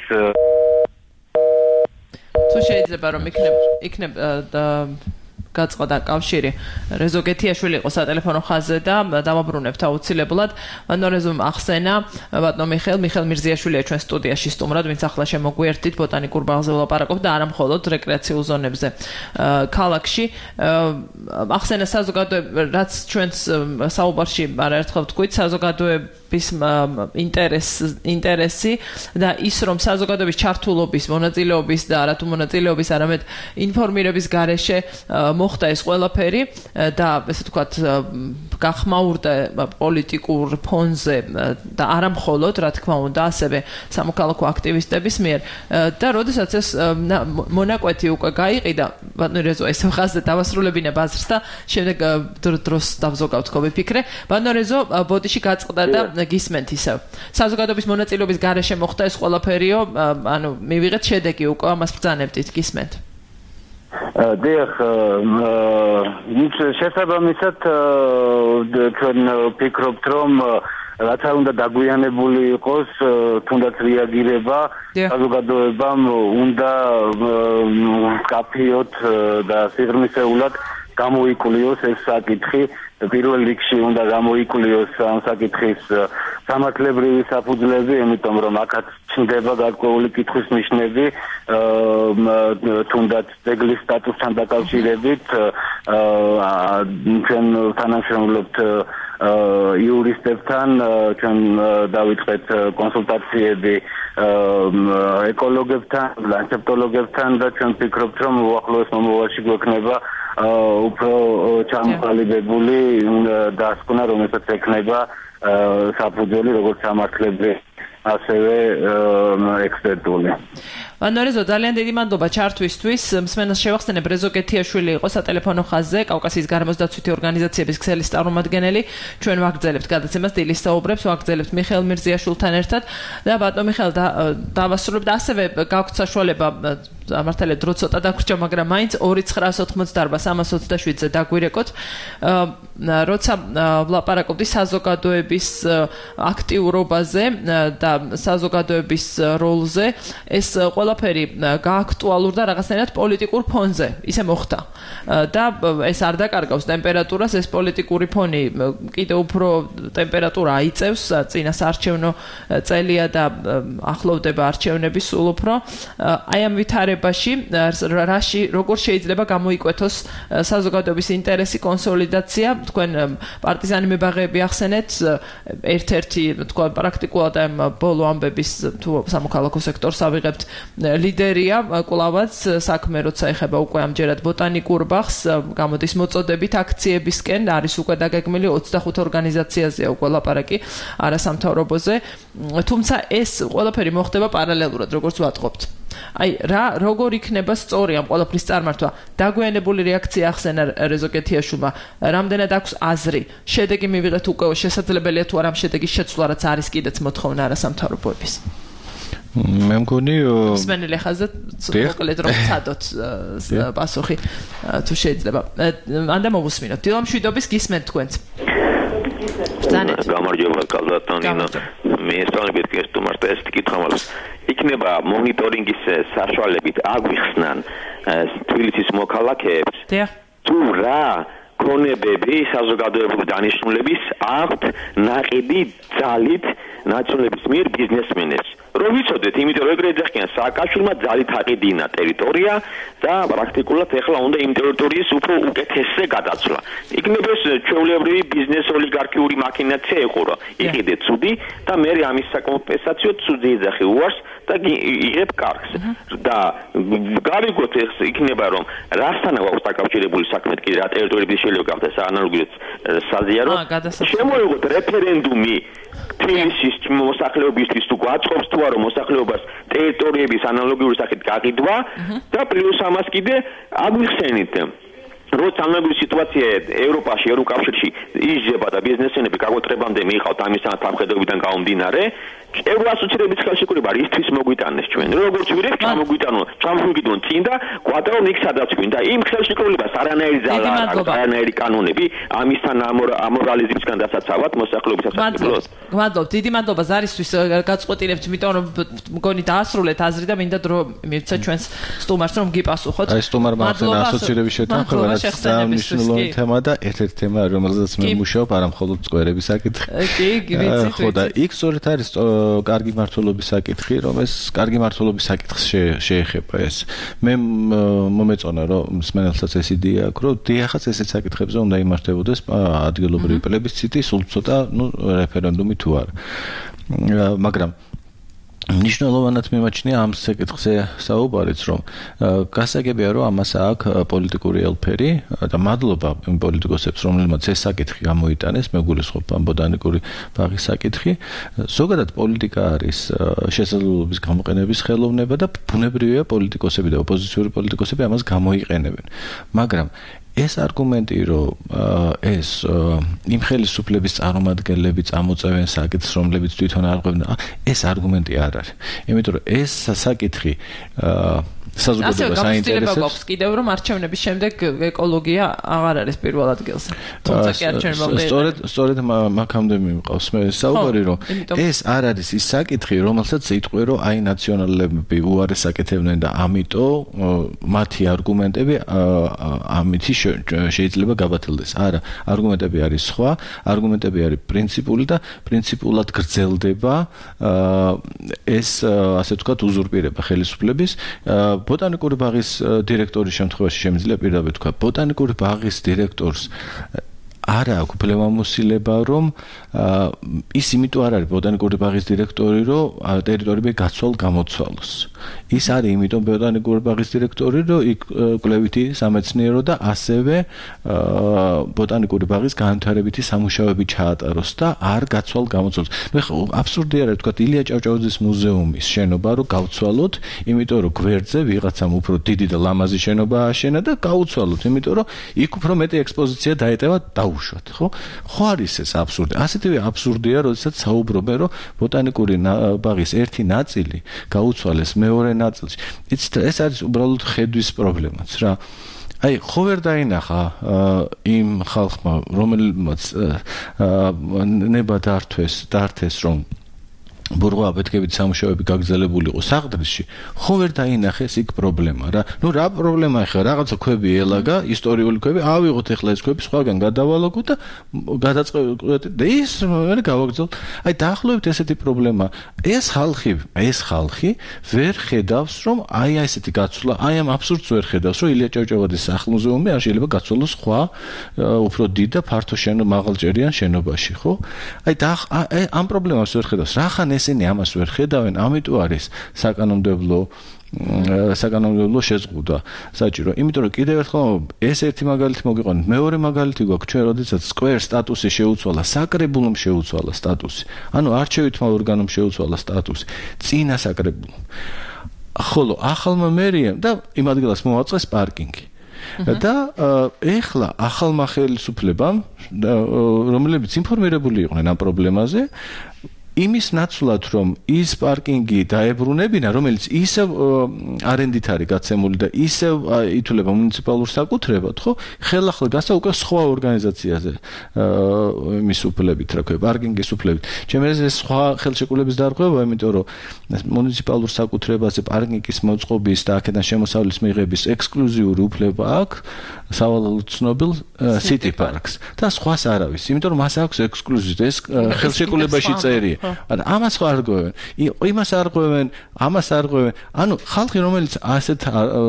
თუ შეიძლება რომ იქნებ იქნებ გაწყდა კავშირი რეზო გეთიაშვილი იყო სატელეფონო ხაზზე და დავაბრუნებთ აუცილებლად მანორეზომ ახსენა ბატონო მიხეილ მიხეილ მირზიაშვილია ჩვენ სტუდიაში სტუმრად ვინც ახლა შემოგვიერთდით ბოტანიკურ ბაღზე ვლაპარაკობ და არა მხოლოდ რეკრეაციულ ზონებზე ქალაქში ახსენა საზოგადოება რაც ჩვენს საუბარში არაერთხელ ვთქვით საზოგადოების ინტერეს ინტერესი და ის რომ საზოგადოების ჩართულობის მონაწილეობის და არათუ მონაწილეობის არამედ ინფორმირების გარეშე მოხდა ეს ყველაფერი და ესე ვთქვათ გახმაურდა პოლიტიკურ ფონზე და არა მხოლოდ რა თქმა უნდა ასევე სამოქალაქო აქტივისტების მიერ და როდესაც ეს მონაკვეთი უკვე გაიყიდა ბატონო რეზო ესე ხაზზე დავასრულებინა ბაზრს და შემდეგ დროს დავზოგავთ ხო ვიფიქრე ბატონო რეზო ბოდიში გაწყდა და გისმენთ ისევ საზოგადოების მონაწილეობის გარეშე მოხდა ეს ყველაფერიო ანუ მივიღეთ შედეგი უკვე ამას ბრძანებდით გისმენთ დიახ ის შესაბამისად ჩვენ ვფიქრობთ რომ რაც არ უნდა დაგვიანებული იყოს თუნდაც რეაგირება საზოგადოებამ უნდა კაფიოთ და სიღრმისეულად გამოიკლიოს ეს საკითხი პირველ რიგში უნდა გამოიკლიოს ამ საკითხის სამართლებრივი საფუძვლები, იმიტომ რომ აქაც ჩნდება გარკვეული კითხვის ნიშნები, თუნდაც ძეგლის სტატუსთან დაკავშირებით, ჩვენ თანამშრომლობთ იურისტებთან, ჩვენ დავიწყეთ კონსულტაციები ეკოლოგებთან, ლანდშაფტოლოგებთან და ჩვენ ვფიქრობთ, რომ უახლოეს მომავალში გვექნება უფრო ჩამოყალიბებული დასკვნა, რომელსაც ექნება საფუძველი როგორც სამართლებრივი, ასევე ექსპერტული. ვანორეზო ძალიან დიდი მადლობა ჩართვისთვის. მსმენელს შევახსენებ რეზო გეთიაშვილი იყო სატელეფონო ხაზზე, კავკასიის გარემოსდაცვითი ორგანიზაციების ქსელის წარმომადგენელი. ჩვენ ვაგრძელებთ გადაცემას დილის საუბრებს, ვაგრძელებთ მიხეილ მირზიაშვილთან ერთად და ბატონო მიხეილ დავასრულებთ ასევე გაქვთ საშუალება ამართალე დრო ცოტა დაგვრჩა, მაგრამ მაინც ორი ცხრაას ოთხმოცდაარბა სამას ოცდაშვიდზე დაგვირეკოთ. როცა ვლაპარაკობდი საზოგადოების აქტიურობაზე და საზოგადოების როლზე, ეს ყველაფერი გააქტუალურდა რაღაცნაირად პოლიტიკურ ფონზე. ისე მოხდა. და ეს არ დაკარგავს ტემპერატურას, ეს პოლიტიკური ფონი კიდევ უფრო ტემპერატურა აიწევს, წინა საარჩევნო წელია და ახლოვდება არჩევნები სულ უფრო. აი ამ ვითარებაში რაში როგორ შეიძლება გამოიკვეთოს საზოგადოების ინტერესი კონსოლიდაცია, თქვენ პარტიზანი მებაღეები ახსენეთ, ერთ-ერთი თქვა პრაქტიკულად ამ ბოლო ამბების თუ სამოქალაქო სექტორს ავიღებთ ლიდერია, კვლავაც საქმე როცა ეხება უკვე ამჯერად ბოტანიკურ ბაღს, გამოდის მოწოდებით აქციებისკენ, არის უკვე დაგეგმილი ოცდახუთ ორგანიზაციაზეა უკვე ლაპარაკი არასამთავრობოზე, თუმცა ეს ყველაფერი მოხდება პარალელურად, როგორც ვატყობთ. აი რა როგორ იქნება სწორი ამ ყველაფრის წარმართვა? დაგვიანებული რეაქცია ახსენა რეზო კეთიაშვილმა, რამდენად აქვს აზრი? შედეგი მივიღეთ უკვე, შესაძლებელია თუ არა ამ შედეგის შეცვლა, რაც არის კიდეც მოთხოვნა არასამთავრობოების. მე მგონი მსმენელი ხაზად მოკლედ რომ ცადოთ პასუხი თუ შეიძლება. ანდა მოგუსმინოთ. დილამშვიდობის გისმენთ თქვენც. ბრძანეთ. გამარჯობა კალდატონინა. მე ესწავლებით კესტუმარს და ეს კითხვა მაქვს. იქნება მონიტორინგის საშუალებით აგვიხსნან თბილისის მოქალაქეებს თუ რა ქონებები საზოგადოებრივი დანიშნულების აქვთ ნაყიდი ძალით ნაციონალების მიერ ბიზნესმენებს. რომ ვიცოდეთ, იმიტომ რომ ეგრე ეძახიან სააკაშვილმა ძალით აყიდინა ტერიტორია და პრაქტიკულად ეხლა უნდა იმ ტერიტორიის უფრო უკეთესზე გადაცვლა. იქნება ეს ჩვეულებრივი ბიზნეს ოლიგარქიული მაქინაცია ეყურა. იყიდე ცუდი და მე ამის საკომპენსაციო ცუდი ეძახი უარს და იღებ კარგს. და გარიგოთ ეს იქნება რომ რასთან აქვს დაკავშირებული საქმე კი რა ტერიტორიების შეიძლება გახდეს ანალოგიურად საზიარო. შემოიღოთ რეფერენდუმი თბილისის მოსახლეობისთვის თუ გვაწყობს თუ არა მოსახლეობას ტერიტორიების ანალოგიური სახით გაყიდვა და პლუს ამას კიდე აგვიხსენით როცა ანალოგიური სიტუაცია ევროპაში, ევროკავშირში იზრდება და ბიზნესმენები გაგვეტრებამდე მიიღავთ ამის სამხედროებიდან გამომდინარე, ევროასოცირების ხელშეკრულება რისთვის მოგვიტანეს ჩვენ? როგორც ვირეთ, ჩამოგვიტანო, ჩამოგვიგდონ წინ და გვატარო იქ სადაც გვინ და იმ ხელშეკრულებას არანაირი ძალა არ აქვს, არანაირი კანონები ამისთან ამორალიზმისგან დასაცავად მოსახლეობის სასარგებლოდ. გმადლობთ, დიდი მადლობა ზარისთვის გაწყვეტილებთ, იმიტომ რომ მგონი დაასრულეთ აზრი და მინდა დრო მივცეთ ჩვენს სტუმარს რომ გიპასუხოთ. აი სტუმარმა ახსენა ასოცირების შეთანხმება, რაც მნიშვნელოვანი თემა და ერთ-ერთი თემა, რომელზეც მე მუშაობ, არა მხოლოდ წვერების საკითხი. კი, ვიცით. ხო და იქ სწორედ არის კარგი მართლობის საკითხი, რომ ეს კარგი მართლობის საკითხს შეეხება ეს. მე მომეწონა, რომ მსმენელსაც ეს იდეა აქვს, რომ დიახაც ესეთ საკითხებზე უნდა იმართებოდეს ადგილობრივი პლებისციტი, სულ ცოტა, ну, რეფერენდუმი თუ არა. მაგრამ მნიშვნელოვნად მიმაჩნია ამ საკითხზე საუბარიც, რომ გასაგებია, რომ ამას აქვს პოლიტიკური ელფერი და მადლობა იმ პოლიტიკოსებს, რომლებმაც ეს საკითხი გამოიტანეს, მე გულისხმობ ამ ბოტანიკური ბაღის საკითხი. ზოგადად პოლიტიკა არის შესაძლებლობის გამოყენების ხელოვნება და ბუნებრივია პოლიტიკოსები და ოპოზიციური პოლიტიკოსები ამას გამოიყენებენ. მაგრამ ეს არგუმენტი, რომ ეს იმ ხელისუფლების წარმომადგენლები წამოწევენ საკითხს, რომლებიც თვითონ არ ყვებენ, ეს არგუმენტი არ არის. იმიტომ რომ ეს საკითხი საზოგადოებას აინტერესებს. გვაქვს კიდევ რომ არჩევნების შემდეგ ეკოლოგია აღარ არის პირველ ადგილზე. თუმცა კი არჩევნები სწორედ სწორედ მაგამდე მიმყავს მე საუბარი, რომ ეს არ არის ის საკითხი, რომელსაც იტყვი, რომ აი ნაციონალები უარეს აკეთებდნენ და ამიტომ მათი არგუმენტები ამითი შეიძლება გაბათილდეს. არა, არგუმენტები არის სხვა, არგუმენტები არის პრინციპული და პრინციპულად გრძელდება ეს ასე ვთქვათ უზურპირება ხელისუფლების. ბოტანიკური ბაღის დირექტორის შემთხვევაში შემიძლია პირდაპირ ვთქვა, ბოტანიკური ბაღის დირექტორს არა აქვს უფლებამოსილება, რომ ის იმიტომ არ არის ბოტანიკური ბაღის დირექტორი, რომ ტერიტორიები გაცვალ-გამოცვალოს. ის არის იმიტომ ბოტანიკური ბაღის დირექტორი, რომ იქ კვლევითი სამეცნიერო და ასევე ბოტანიკური ბაღის განვითარებითი სამუშაოები ჩაატაროს და არ გაცვალ-გამოცვალოს. ნუ ეხლა აბსურდი არის ვთქვათ ილია ჭავჭავაძის მუზეუმის შენობა რომ გავცვალოთ, იმიტომ რომ გვერდზე ვიღაცამ უფრო დიდი და ლამაზი შენობა ააშენა და გავუცვალოთ, იმიტომ რომ იქ უფრო მეტი ექსპოზიცია დაეტევა დაუშვათ, ხო? ხო არის ეს აბსურდი. ასეთივე აბსურდია, როდესაც საუბრობენ, რომ ბოტანიკური ბაღის ერთი ნაწილი გაუცვალეს მეორე ნაწილში. ეს არის უბრალოდ ხედვის პრობლემაც რა. აი, ხო ვერ დაინახა იმ ხალხმა, რომელმაც ნება დართვეს, დართეს, რომ ბურღვა აფეთქებით სამუშაოები გაგრძელებული იყო საყდრისში, ხო ვერ დაინახეს იქ პრობლემა რა. ნუ რა პრობლემა ხა, რაღაცა ქვები ელაგა, ისტორიული ქვები, ავიღოთ ეხლა ეს ქვები სხვაგან გადავალაგოთ და გადაწყევთ და ის ვერ გავაგრძელოთ. აი დაახლოებით ესეთი პრობლემა. ეს ხალხი, ეს ხალხი ვერ ხედავს, რომ აი ესეთი გაცვლა, აი ამ აბსურდს ვერ ხედავს, რომ ილია ჭავჭავაძის სახლ-მუზეუმი არ შეიძლება გაცვლოს სხვა უფრო დიდ და ფართო შენობა მაღალჭერიან შენობაში, ხო? აი და ამ პრობლემას ვერ ხედავს. რახან ესენი ამას ვერ ხედავენ, ამიტომ არის საკანონმდებლო საკანონმდებლო შეზღუდვა საჭირო. იმიტომ რომ კიდევ ერთხელ ეს ერთი მაგალითი მოგიყვანეთ. მეორე მაგალითი გვაქვს ჩვენ, როდესაც სკვერ სტატუსი შეუცვალა, საკრებულომ შეუცვალა სტატუსი. ანუ არჩევითმა ორგანომ შეუცვალა სტატუსი. წინა საკრებულომ. ხოლო ახალმა მერიამ და იმ ადგილას მოაწყეს პარკინგი. და ეხლა ახალმა ხელისუფლებამ, რომლებიც ინფორმირებული იყვნენ ამ პრობლემაზე, იმის ნაცვლად, რომ ის პარკინგი დაებრუნებინა, რომელიც ისევ არენდით არის გაცემული და ისევ ითვლება მუნიციპალურ საკუთრებად, ხო? ხელახლა გასა უკვე სხვა ორგანიზაციაზე იმის უფლებით, რა ქვია, პარკინგის უფლებით. ჩემს ეს სხვა ხელშეკრულების დარღვევა, იმიტომ რომ მუნიციპალურ საკუთრებაზე პარკინგის მოწყობის და აქედან შემოსავლის მიღების ექსკლუზიური უფლება აქვს სავალალოდ ცნობილ City Parks და სხვას არავის, იმიტომ რომ მას აქვს ექსკლუზივი ეს ხელშეკრულებაში წერია. ან ამას არ ღვევენ, იმას არ ღვევენ, ამას არ ღვევენ. ანუ ხალხი რომელიც ასეთ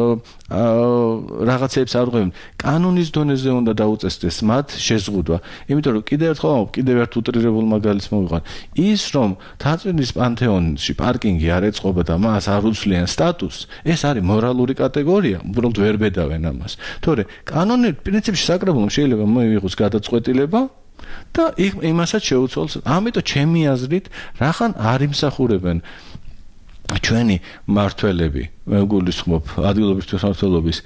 რაღაცებს არ ღვევენ, კანონის დონეზე უნდა დაუწესდეს მათ შეზღუდვა. იმიტომ რომ კიდევ ერთხელ, კიდევ ერთ უტრირებულ მაგალითს მოვიყვან. ის რომ თაწვინის პანთეონში პარკინგი არ ეწყობა და მას არ უცვლიან სტატუსს, ეს არის მორალური კატეგორია, უბრალოდ ვერ ბედავენ ამას. თორე კანონი პრინციპში საკრებულომ შეიძლება მოიღოს გადაწყვეტილება და იმასაც შეუცვალს. ამიტომ ჩემი აზრით, რახან არ იმსახურებენ ჩვენი მართველები, მე გულისხმობ ადგილობრივი მმართველობის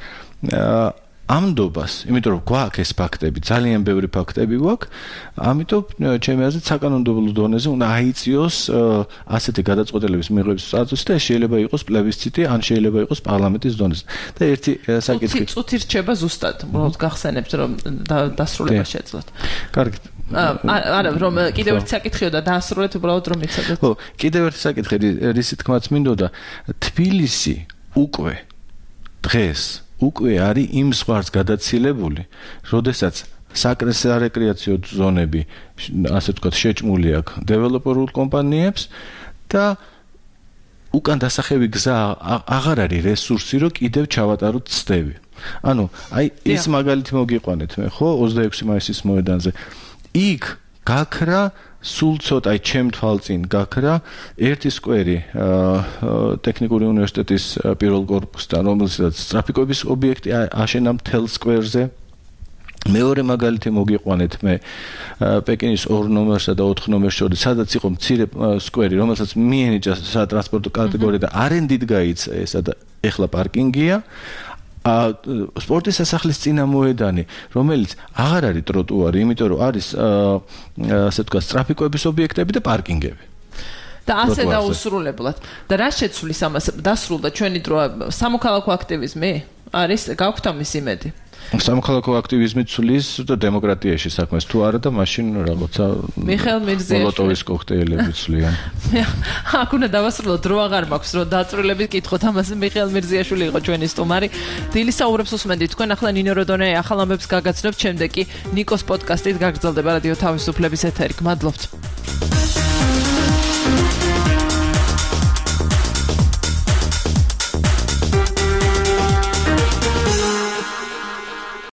ამდობას, იმიტომ რომ გვაქვს ეს ფაქტები, ძალიან ბევრი ფაქტები გვაქვს, ამიტომ ჩემი აზრით საკანონმდებლო დონეზე უნდა აიწიოს ასეთი გადაწყვეტილების მიღების სტატუსი და შეიძლება იყოს პლებისციტი, ან შეიძლება იყოს პარლამენტის დონეზე. და ერთი საკითხი წუთი რჩება ზუსტად, უბრალოდ გახსენებთ, რომ დასრულება შეძლოთ. კარგი. არა, რომ კიდევ ერთი საკითხიო და დაასრულეთ უბრალოდ რომ იცოდეთ. ხო, კიდევ ერთი საკითხი, რისი თქმაც მინდოდა, თბილისი უკვე დღეს უკვე არის იმ ზღვარს გადაცილებული, როდესაც საკრესარეკრეაციო ზონები, ასე ვთქვათ, შეჭმული აქვს დეველოპერულ კომპანიებს და უკან დასახევი გზა აღარ არის რესურსი, რომ კიდევ ჩავატაროთ ცდები. ანუ, აი ეს მაგალითი მოგიყვანეთ მე, ხო, ოცდაექვსი მაისის მოედანზე. იქ გაქრა სულ ცოტა, აი ჩემ თვალწინ გაქრა ერთი სკვერი ტექნიკური უნივერსიტეტის პირველ კორპუსთან, რომელსაც ტრაფიკობის ობიექტი აშენა მთელ სკვერზე. მეორე მაგალითი მოგიყვანეთ მე პეკინის ორ ნომერსა და ოთხ ნომერს შორის, სადაც იყო მცირე სკვერი, რომელსაც მიენიჭა სატრანსპორტო კატეგორია და არენდით გაიცა ესა და ეხლა პარკინგია. სპორტის სასახლის წინა მოედანი, რომელიც აღარ არის ტროტუარი, იმიტომ რომ არის ასე ვთქვათ, ტრაფიკების ობიექტები და პარკინგები. და ასე დაუსრულებლად. და რა შეცვლის ამას? დასრულდა ჩვენი დრო სამოქალაქო აქტივიზმი? არის გაქვთ ამის იმედი? სამოქალაქო აქტივიზმი ცვლის და დემოკრატიაში საქმეს თუ არა და მაშინ რაღაცა მიხეილ მირზიაშვილი მოლოტოვის კოქტეილები ცვლიან. აქ უნდა დავასრულოთ, დრო აღარ მაქვს, რომ დაწვრილებით კითხოთ ამას. მიხეილ მირზიაშვილი იყო ჩვენი სტუმარი. დილის საუბრებს უსმენთ თქვენ, ახლა ნინო როდონე ახალ ამბებს გაგაცნობთ, შემდეგ კი ნიკოს პოდკასტით გაგრძელდება რადიო თავისუფლების ეთერი. გმადლობთ.